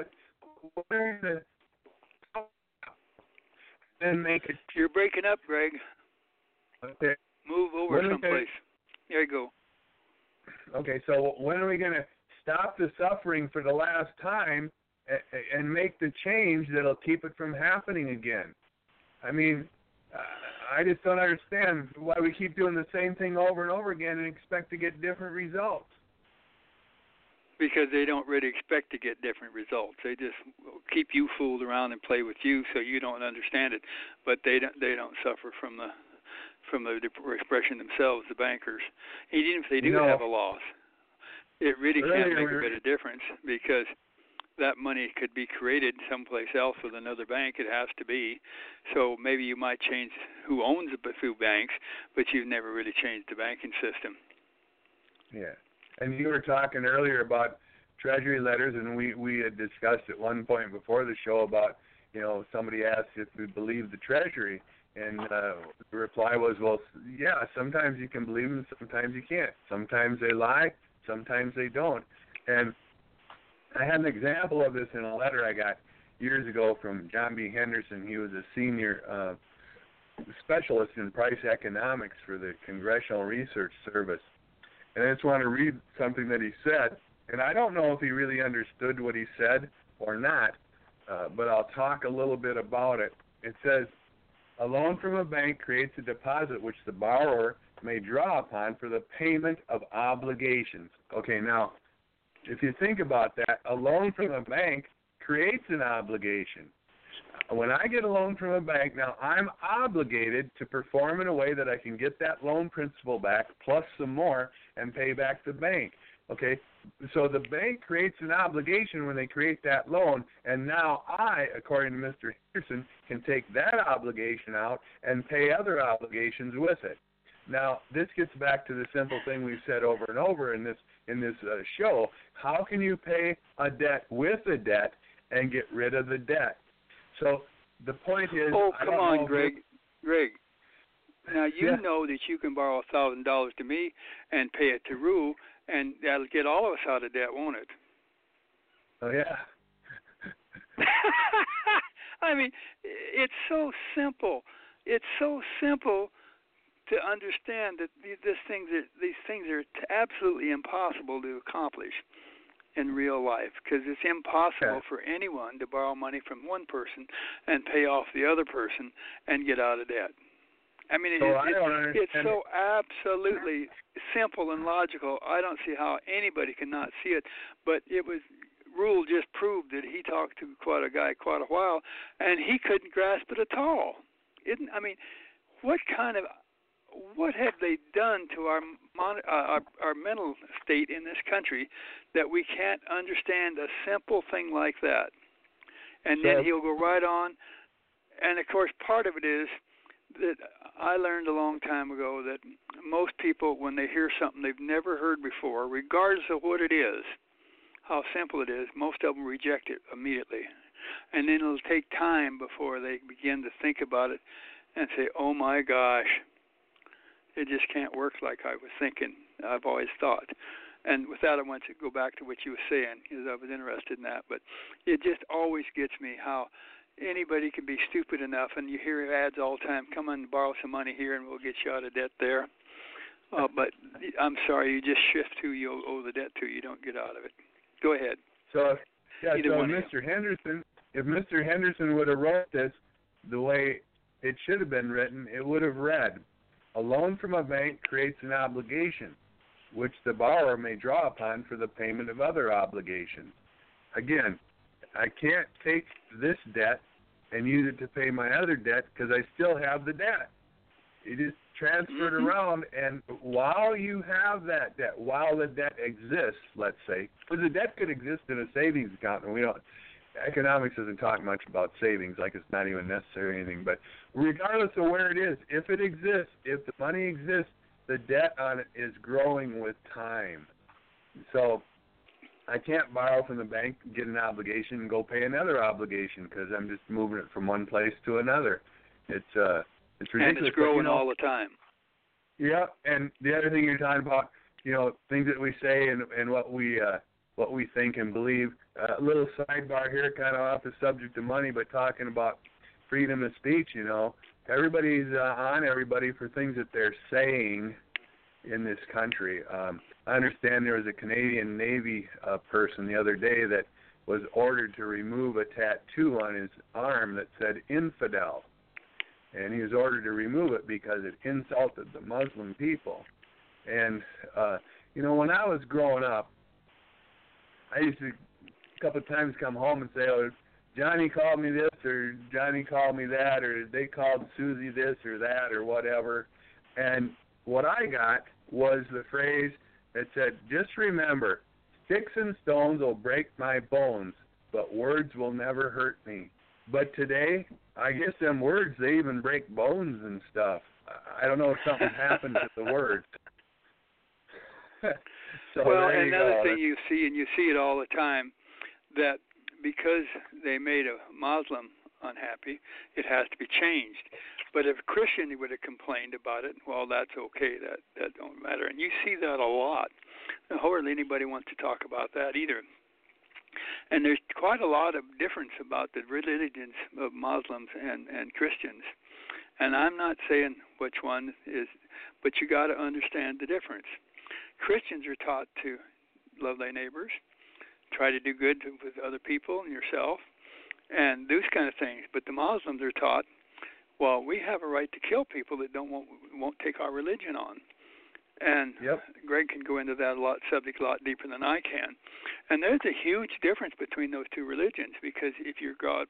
Then make it. You're breaking up, Greg. Okay. Move over when someplace. Gonna, there you go. Okay, so when are we going to stop the suffering for the last time and, and make the change that'll keep it from happening again? I mean, I just don't understand why we keep doing the same thing over and over again and expect to get different results. Because they don't really expect to get different results. They just keep you fooled around and play with you, so you don't understand it. But they don't. They don't suffer from the from the depression themselves. The bankers, even if they do no. have a loss, it really Earlier can't make we were, a bit of difference because that money could be created someplace else with another bank. It has to be. So maybe you might change who owns a few banks, but you've never really changed the banking system. Yeah. And you were talking earlier about Treasury letters, and we, we had discussed at one point before the show about, you know, somebody asked if we believe the Treasury, and uh, the reply was, well, yeah, sometimes you can believe them, sometimes you can't. Sometimes they lie, sometimes they don't. And I had an example of this in a letter I got years ago from John B. Henderson. He was a senior uh, specialist in price economics for the Congressional Research Service. And I just want to read something that he said. And I don't know if he really understood what he said or not, uh, but I'll talk a little bit about it. It says, a loan from a bank creates a deposit which the borrower may draw upon for the payment of obligations. Okay, now, if you think about that, a loan from a bank creates an obligation. When I get a loan from a bank, now I'm obligated to perform in a way that I can get that loan principal back plus some more and pay back the bank. Okay, so the bank creates an obligation when they create that loan, and now I, according to Mister Henderson, can take that obligation out and pay other obligations with it. Now, this gets back to the simple thing we've said over and over in this in this uh, show. How can you pay a debt with a debt and get rid of the debt? So the point is... Oh, I come don't on, know Greg. Greg, now you yeah. know that you can borrow one thousand dollars to me and pay it to Rue, and that'll get all of us out of debt, won't it? Oh, yeah. I mean, it's so simple. It's so simple to understand that these things are, these things are absolutely impossible to accomplish in real life, because it's impossible yeah. for anyone to borrow money from one person and pay off the other person and get out of debt. I mean, it, so it, I don't it's so absolutely simple and logical. I don't see how anybody cannot see it. But it was Rule just proved that he talked to quite a guy quite a while, and he couldn't grasp it at all. Isn't I mean, what kind of what have they done to our, mon, uh, our our mental state in this country that we can't understand a simple thing like that? And so, then he'll go right on. And of course, part of it is that I learned a long time ago that most people, when they hear something they've never heard before, regardless of what it is, how simple it is, most of them reject it immediately. And then it'll take time before they begin to think about it and say, oh my gosh, it just can't work like I was thinking, I've always thought. And with that, I want to go back to what you were saying, because I was interested in that. But it just always gets me how anybody can be stupid enough, and you hear ads all the time, come on, borrow some money here and we'll get you out of debt there. Uh, but I'm sorry, you just shift who you owe the debt to. You don't get out of it. Go ahead. So, yeah, Either so one Mister Henderson, if Mister Henderson would have wrote this the way it should have been written, it would have read, a loan from a bank creates an obligation, which the borrower may draw upon for the payment of other obligations. Again, I can't take this debt and use it to pay my other debt because I still have the debt. It is transferred mm-hmm. around, and while you have that debt, while the debt exists, let's say, because the debt could exist in a savings account, and we don't, economics doesn't talk much about savings, like it's not even necessary or anything, but regardless of where it is, if it exists, if the money exists, the debt on it is growing with time. So I can't borrow from the bank, get an obligation, and go pay another obligation because I'm just moving it from one place to another. It's uh, it's ridiculous. And it's growing but, you know, all the time. Yeah, and the other thing you're talking about, you know, things that we say and and what we uh, what we think and believe. A uh, little sidebar here, kind of off the subject of money, but talking about freedom of speech. You know, everybody's uh, on everybody for things that they're saying in this country. Um, I understand there was a Canadian Navy uh, person the other day that was ordered to remove a tattoo on his arm that said infidel. And he was ordered to remove it because it insulted the Muslim people. And, uh, you know, when I was growing up, I used to a couple of times come home and say, oh, Johnny called me this or Johnny called me that or they called Susie this or that or whatever. And what I got was the phrase that said, just remember, sticks and stones will break my bones, but words will never hurt me. But today, I guess them words, they even break bones and stuff. I don't know if something happened to the words. So well, there you another go. thing you see, and you see it all the time, that because they made a Muslim unhappy, it has to be changed. But if a Christian would have complained about it, well, that's okay. That that don't matter. And you see that a lot. Hardly anybody wants to talk about that either. And there's quite a lot of difference about the religions of Muslims and, and Christians. And I'm not saying which one is, but you got to understand the difference. Christians are taught to love thy neighbors, try to do good with other people and yourself, and those kind of things. But the Muslims are taught, well, we have a right to kill people that don't won't, won't take our religion on. And yep. Greg can go into that a lot subject a lot deeper than I can. And there's a huge difference between those two religions, because if you're God,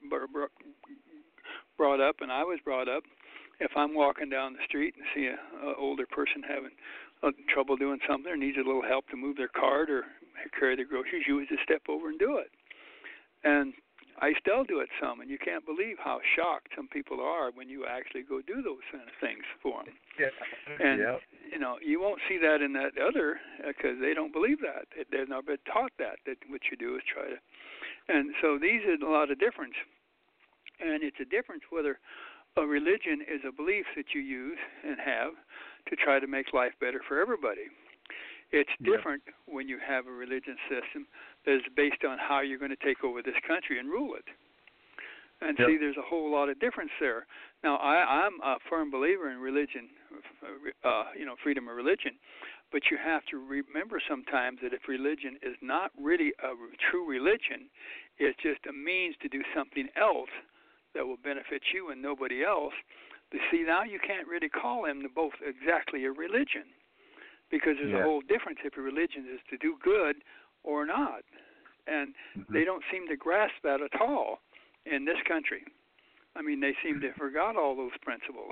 brought up, and I was brought up, if I'm walking down the street and see an older person having uh, trouble doing something or needs a little help to move their cart or carry their groceries, you would just step over and do it. And I still do it some, and you can't believe how shocked some people are when you actually go do those kind of things for them. Yeah. And, yep. you know, you won't see that in that other, because they don't believe that. They've not been taught that, that what you do is try to. And so these are a lot of difference. And it's a difference whether a religion is a belief that you use and have to try to make life better for everybody. It's different yep. when you have a religion system that is based on how you're going to take over this country and rule it. And yep. see, there's a whole lot of difference there. Now, I, I'm a firm believer in religion, uh, you know, freedom of religion, but you have to remember sometimes that if religion is not really a true religion, it's just a means to do something else that will benefit you and nobody else. You see, now you can't really call them both exactly a religion, because there's yeah. a whole difference if a religion is to do good or not. And mm-hmm. they don't seem to grasp that at all in this country. I mean, they seem to have forgot all those principles.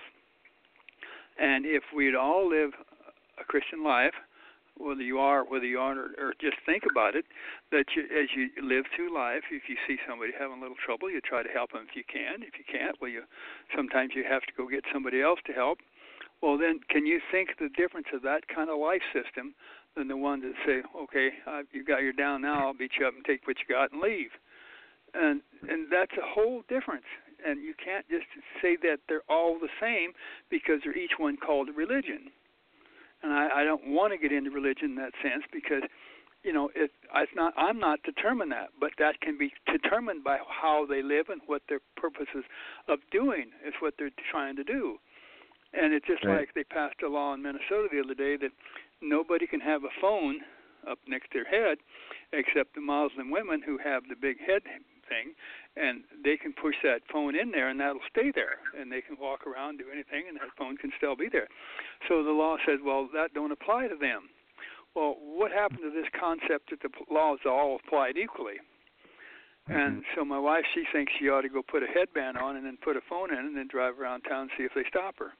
And if we'd all live a Christian life, whether you are, whether you aren't, or, or just think about it, that you, as you live through life, if you see somebody having a little trouble, you try to help them if you can. If you can't, well, you sometimes you have to go get somebody else to help. Well, then, can you think the difference of that kind of life system than the one that say, okay, uh, you got your down now, I'll beat you up and take what you got and leave? And and that's a whole difference. And you can't just say that they're all the same because they're each one called a religion. And I, I don't want to get into religion in that sense because, you know, it, it's not. I'm not determined that, but that can be determined by how they live and what their purposes of doing is what they're trying to do. And it's just right. like they passed a law in Minnesota the other day that nobody can have a phone up next to their head except the Muslim women who have the big head thing, and they can push that phone in there and that'll stay there, and they can walk around, do anything, and that phone can still be there. So the law says, well, that don't apply to them. Well, what happened to this concept that the laws all applied equally? Mm-hmm. And so my wife, she thinks she ought to go put a headband on and then put a phone in and then drive around town and see if they stop her.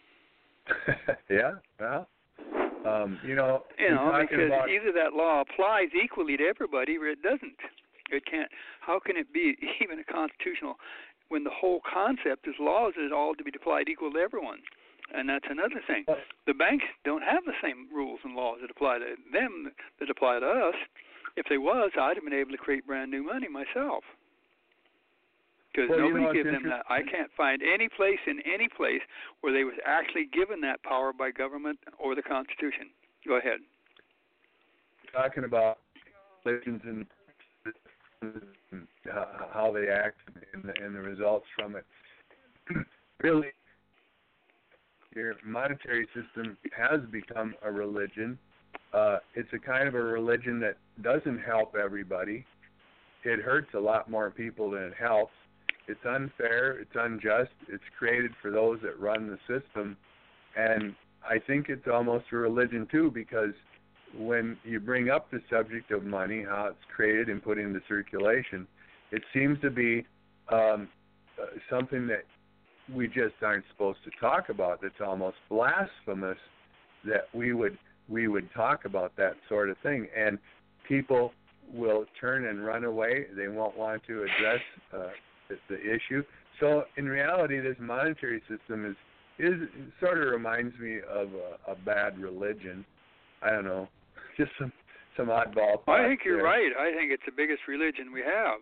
yeah, well, um, you know, you know, because about... either that law applies equally to everybody or it doesn't. It can't. How can it be even a constitutional when the whole concept is laws is all to be applied equal to everyone? And that's another thing. The banks don't have the same rules and laws that apply to them that apply to us. If they was, I'd have been able to create brand new money myself. Because well, nobody you know, gives them that. I can't find any place in any place where they was actually given that power by government or the Constitution. Go ahead. Talking about religions and uh, how they act and the, and the results from it. Really, your monetary system has become a religion. Uh, it's a kind of a religion that doesn't help everybody. It hurts a lot more people than it helps. It's unfair, it's unjust, it's created for those that run the system, and I think it's almost a religion too, because when you bring up the subject of money, how it's created and put into circulation, it seems to be um, uh, something that we just aren't supposed to talk about. That's almost blasphemous that we would we would talk about that sort of thing, and people will turn and run away. They won't want to address uh, the, the issue. So in reality, this monetary system is is sort of reminds me of a, a bad religion. I don't know, just some some oddball. Well, I think you're there. right. I think it's the biggest religion we have,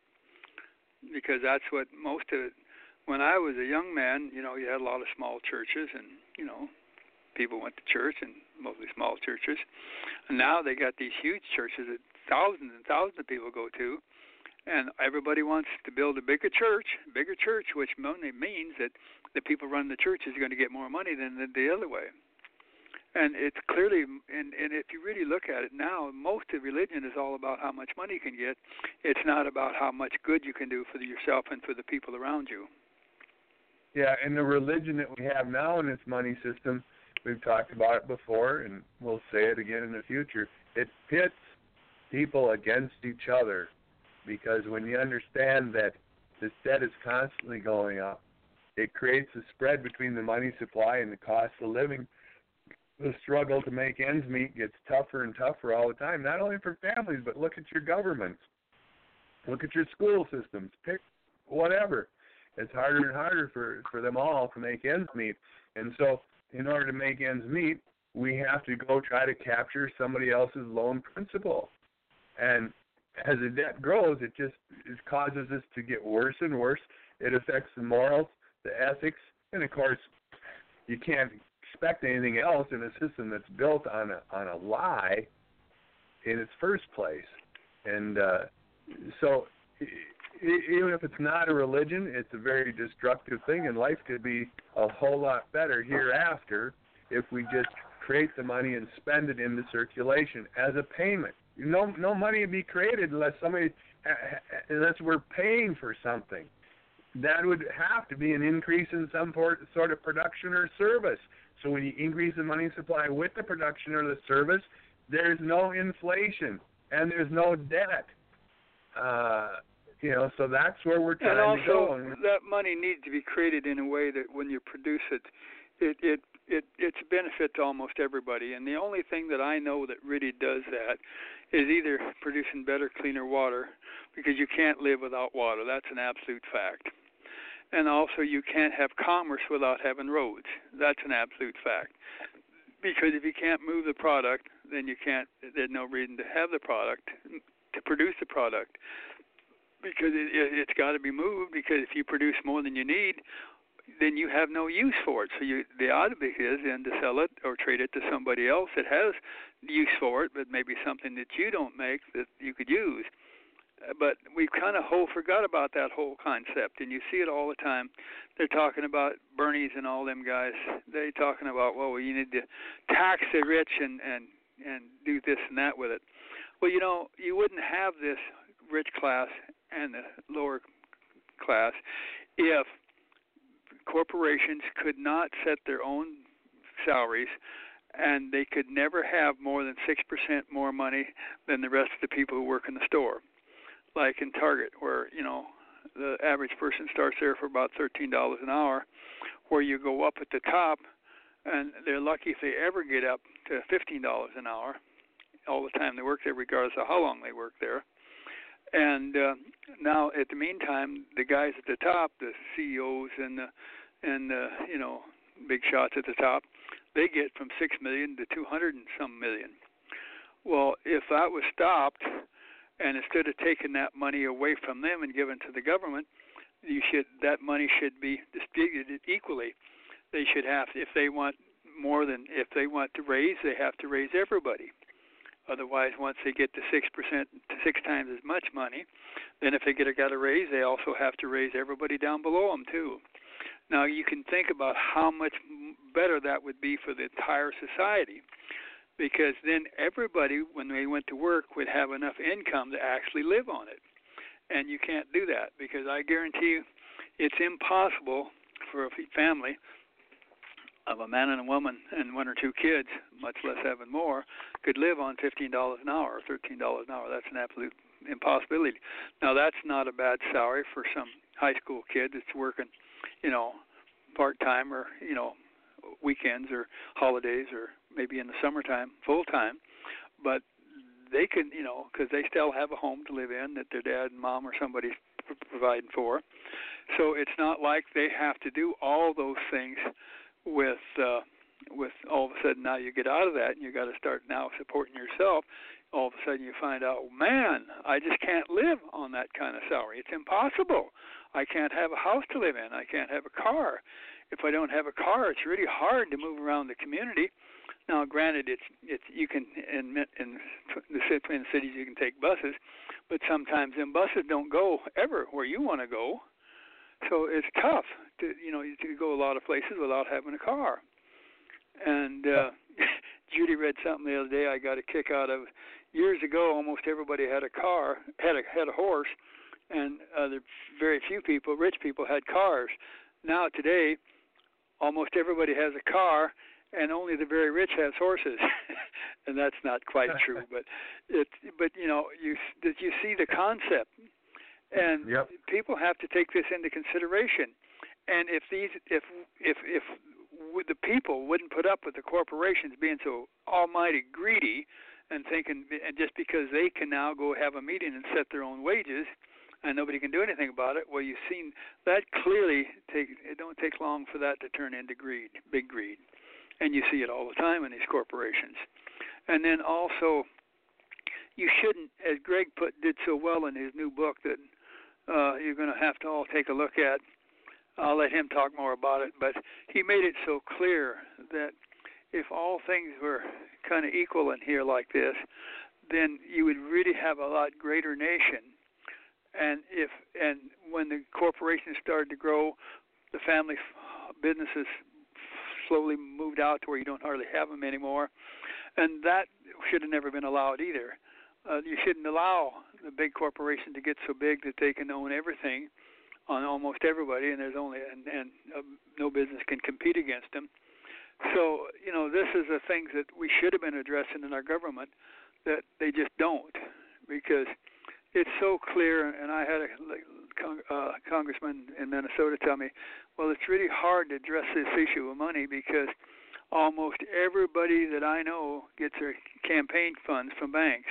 because that's what most of it. When I was a young man, you know, you had a lot of small churches, and you know, people went to church, and mostly small churches. And now they got these huge churches that thousands and thousands of people go to, and everybody wants to build a bigger church, bigger church, which only means that the people running the church is going to get more money than the, the other way. And it's clearly, and, and if you really look at it now, most of religion is all about how much money you can get. It's not about how much good you can do for yourself and for the people around you. Yeah, and the religion that we have now in this money system, we've talked about it before, and we'll say it again in the future, it pits people against each other, because when you understand that the debt is constantly going up, it creates a spread between the money supply and the cost of living. The struggle to make ends meet gets tougher and tougher all the time, not only for families, but look at your governments. Look at your school systems. Pick whatever. It's harder and harder for, for them all to make ends meet. And so in order to make ends meet, we have to go try to capture somebody else's loan principal. And as the debt grows, it just it causes us to get worse and worse. It affects the morals, the ethics, and of course, you can't expect anything else in a system that's built on a on a lie in its first place. And uh, so, even if it's not a religion, it's a very destructive thing, and life could be a whole lot better hereafter if we just create the money and spend it into circulation as a payment. No, no money would be created unless somebody, unless we're paying for something. That would have to be an increase in some sort of production or service. So when you increase the money supply with the production or the service, there's no inflation and there's no debt. Uh, you know, so that's where we're trying and also, to go. And that money needs to be created in a way that when you produce it, it, it, it it's a benefit to almost everybody. And the only thing that I know that really does that is either producing better, cleaner water, because you can't live without water. That's an absolute fact. And also, you can't have commerce without having roads. That's an absolute fact. Because if you can't move the product, then you can't. There's no reason to have the product, to produce the product, because it, it, it's got to be moved. Because if you produce more than you need, then you have no use for it. So you, the object is then to sell it or trade it to somebody else that has use for it, but maybe something that you don't make that you could use. But we kind of whole forgot about that whole concept, and you see it all the time. They're talking about Bernie's and all them guys. They're talking about, well, you need to tax the rich and, and, and do this and that with it. Well, you know, you wouldn't have this rich class and the lower class if corporations could not set their own salaries, and they could never have more than six percent more money than the rest of the people who work in the store. Like in Target, where, you know, the average person starts there for about thirteen dollars an hour, where you go up at the top, and they're lucky if they ever get up to fifteen dollars an hour all the time they work there, regardless of how long they work there. And uh, now, at the meantime, the guys at the top, the C E Os and the, and the, you know, big shots at the top, they get from six million to two hundred and some million. Well, if that was stopped, and instead of taking that money away from them and giving to the government, you should that money should be distributed equally. They should have, if they want more than, if they want to raise, they have to raise everybody. Otherwise, once they get to six percent, to six times as much money, then if they get a, got a raise, they also have to raise everybody down below them too. Now, you can think about how much better that would be for the entire society, because then everybody, when they went to work, would have enough income to actually live on it. And you can't do that, because I guarantee you it's impossible for a family of a man and a woman and one or two kids, much less having more, could live on fifteen dollars an hour or thirteen dollars an hour. That's an absolute impossibility. Now, that's not a bad salary for some high school kid that's working, you know, part-time or, you know, weekends or holidays or maybe in the summertime full-time. But they can, you know, because they still have a home to live in that their dad and mom or somebody's p- providing for. So it's not like they have to do all those things with uh, with all of a sudden now you get out of that and you got to start now supporting yourself. All of a sudden you find out, man, I just can't live on that kind of salary. It's impossible. I can't have a house to live in. I can't have a car. If I don't have a car, it's really hard to move around the community. Now, granted, it's it's you can in in the twin cities you can take buses, but sometimes them buses don't go ever where you want to go. So it's tough to you know to go a lot of places without having a car. And uh, Judy read something the other day I got a kick out of. Years ago, almost everybody had a car, had a had a horse, and uh, the very few people, rich people, had cars. Now today, almost everybody has a car, and only the very rich has horses, and that's not quite true. But it, but you know, you that you see the concept, and yep. people have to take this into consideration. And if these, if if if the people wouldn't put up with the corporations being so almighty greedy, and thinking, and just because they can now go have a meeting and set their own wages, and nobody can do anything about it, well, you've seen that clearly. Take it don't take long for that to turn into greed, big greed. And you see it all the time in these corporations. And then also, you shouldn't, as Greg put did so well in his new book that uh, you're going to have to all take a look at. I'll let him talk more about it, but he made it so clear that if all things were kind of equal in here like this, then you would really have a lot greater nation. And if and when the corporations started to grow, the family businesses slowly moved out to where you don't hardly have them anymore, and that should have never been allowed either. Uh, you shouldn't allow the big corporation to get so big that they can own everything on almost everybody, and there's only and, and uh, no business can compete against them. So you know, this is the things that we should have been addressing in our government that they just don't, because it's so clear. And I had a uh, congressman in Minnesota tell me, well, it's really hard to address this issue of money because almost everybody that I know gets their campaign funds from banks.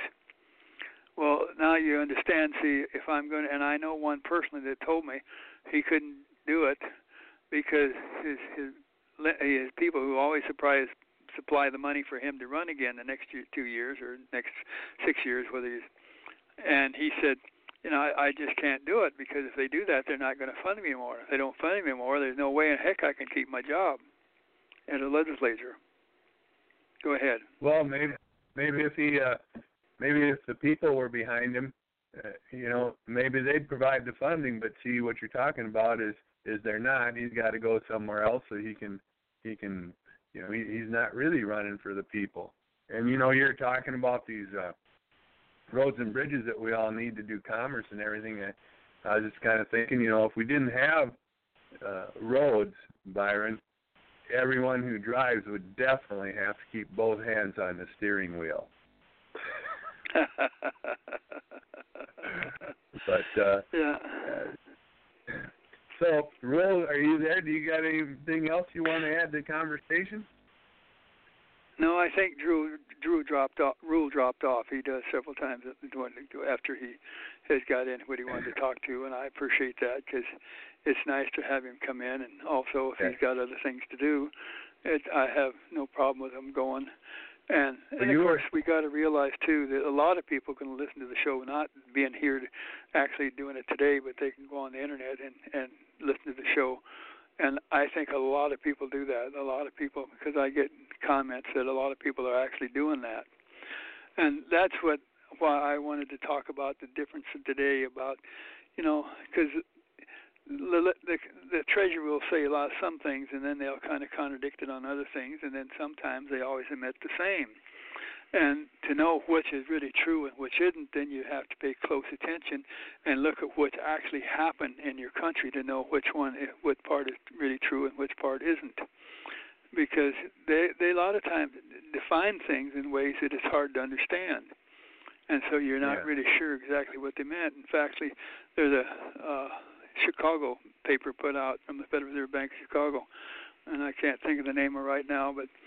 Well, now you understand, see, if I'm going to, and I know one personally that told me he couldn't do it because his his, his people who always surprise, supply the money for him to run again the next year, two years or next six years, whether he's, and he said, you know, I, I just can't do it because if they do that, they're not going to fund me anymore. If they don't fund me anymore, there's no way in heck I can keep my job in the legislature. Go ahead. Well, maybe maybe if he, uh, maybe if the people were behind him, uh, you know, maybe they'd provide the funding. But see, what you're talking about is is they're not. He's got to go somewhere else so he can he can, you know, he, he's not really running for the people. And you know, you're talking about these Uh, roads and bridges that we all need to do commerce and everything. I, I was just kind of thinking, you know, if we didn't have uh, roads, Byron, everyone who drives would definitely have to keep both hands on the steering wheel. but uh, yeah. Uh, so, Will, are you there? Do you got anything else you want to add to the conversation? No, I think Drew Drew dropped off. Rule dropped off. He does several times after he has got in what he wanted to talk to, and I appreciate that because it's nice to have him come in. And also, if okay. he's got other things to do, it, I have no problem with him going. And, and of were... course, we got to realize too that a lot of people can listen to the show, not being here, to actually doing it today, but they can go on the internet and and listen to the show. And I think a lot of people do that. A lot of people, because I get comments that a lot of people are actually doing that. And that's what why I wanted to talk about the difference today about, you know, because the, the, the treasurer will say a lot of some things, and then they'll kind of contradict it on other things, and then sometimes they always admit the same. And to know which is really true and which isn't, then you have to pay close attention and look at what actually happened in your country to know which one, what part is really true and which part isn't. Because they, they a lot of times define things in ways that it's hard to understand. And so you're not yeah. really sure exactly what they meant. In fact, there's a uh, Chicago paper put out from the Federal Reserve Bank of Chicago, and I can't think of the name of it right now, but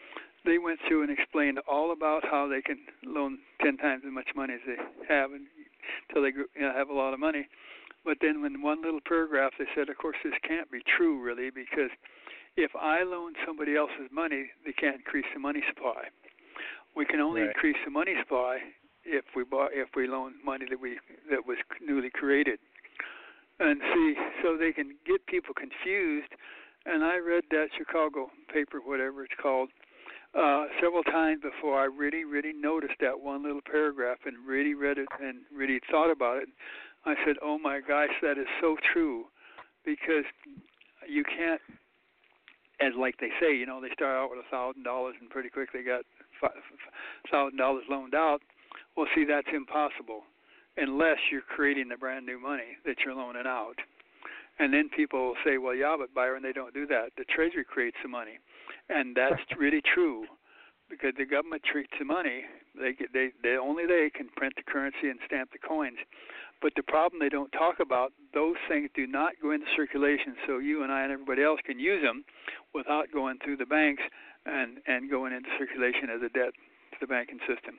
they went through and explained all about how they can loan ten times as much money as they have until they you know, have a lot of money. But then in one little paragraph, they said, of course, this can't be true, really, because if I loan somebody else's money, they can't increase the money supply. We can only right. increase the money supply if we bought, if we loan money that we that was newly created. And see, so they can get people confused. And I read that Chicago paper, whatever it's called, uh, several times before I really, really noticed that one little paragraph and really read it and really thought about it. I said, oh my gosh, that is so true, because you can't, as like they say, you know, they start out with a thousand dollars and pretty quickly got a thousand dollars loaned out. Well, see, that's impossible unless you're creating the brand new money that you're loaning out. And then people will say, well, yeah, but Byron, they don't do that. The Treasury creates the money. And that's really true, because the government treats the money. They, get, they, they only they can print the currency and stamp the coins. But the problem they don't talk about, those things do not go into circulation, so you and I and everybody else can use them without going through the banks and, and going into circulation as a debt to the banking system.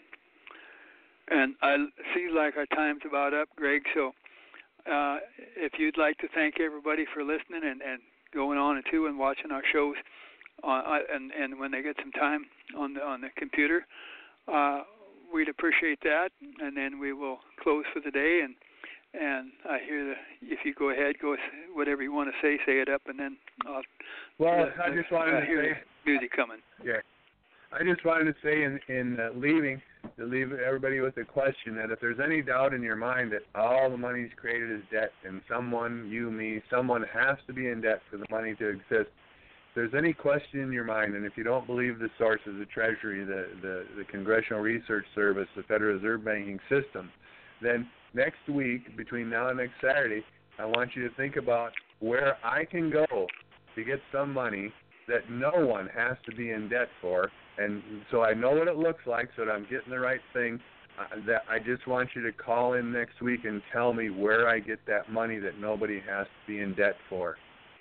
And I see like our time's about up, Greg, so uh, if you'd like to thank everybody for listening and, and going on and too and watching our shows on, and, and when they get some time on the, on the computer, uh, we'd appreciate that, and then we will close for the day. And and I hear the, if you go ahead, go whatever you want to say, say it up, and then I'll. Well, uh, I just wanted uh, to hear say the music coming. Yeah, I just wanted to say in in uh, leaving to leave everybody with a question that if there's any doubt in your mind that all the money's created is debt, and someone, you, me, someone has to be in debt for the money to exist. If there's any question in your mind, and if you don't believe the sources, the Treasury, the, the, the Congressional Research Service, the Federal Reserve Banking System, then next week, between now and next Saturday, I want you to think about where I can go to get some money that no one has to be in debt for, and so I know what it looks like so that I'm getting the right thing. Uh, that I just want you to call in next week and tell me where I get that money that nobody has to be in debt for.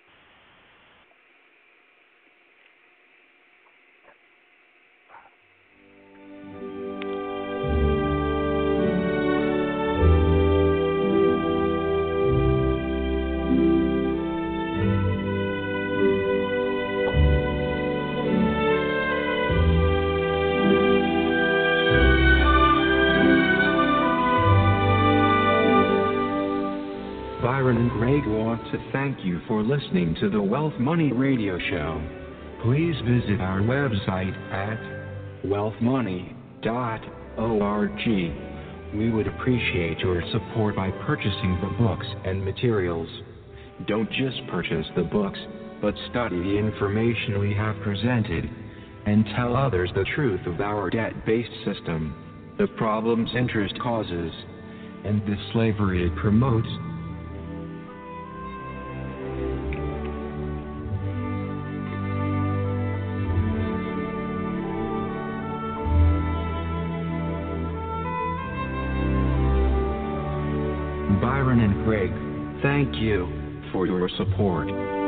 Byron and Greg want to thank you for listening to the Wealth Money Radio Show. Please visit our website at wealth money dot org. We would appreciate your support by purchasing the books and materials. Don't just purchase the books, but study the information we have presented and tell others the truth of our debt-based system, the problems interest causes, and the slavery it promotes. Byron and Greg, thank you for your support.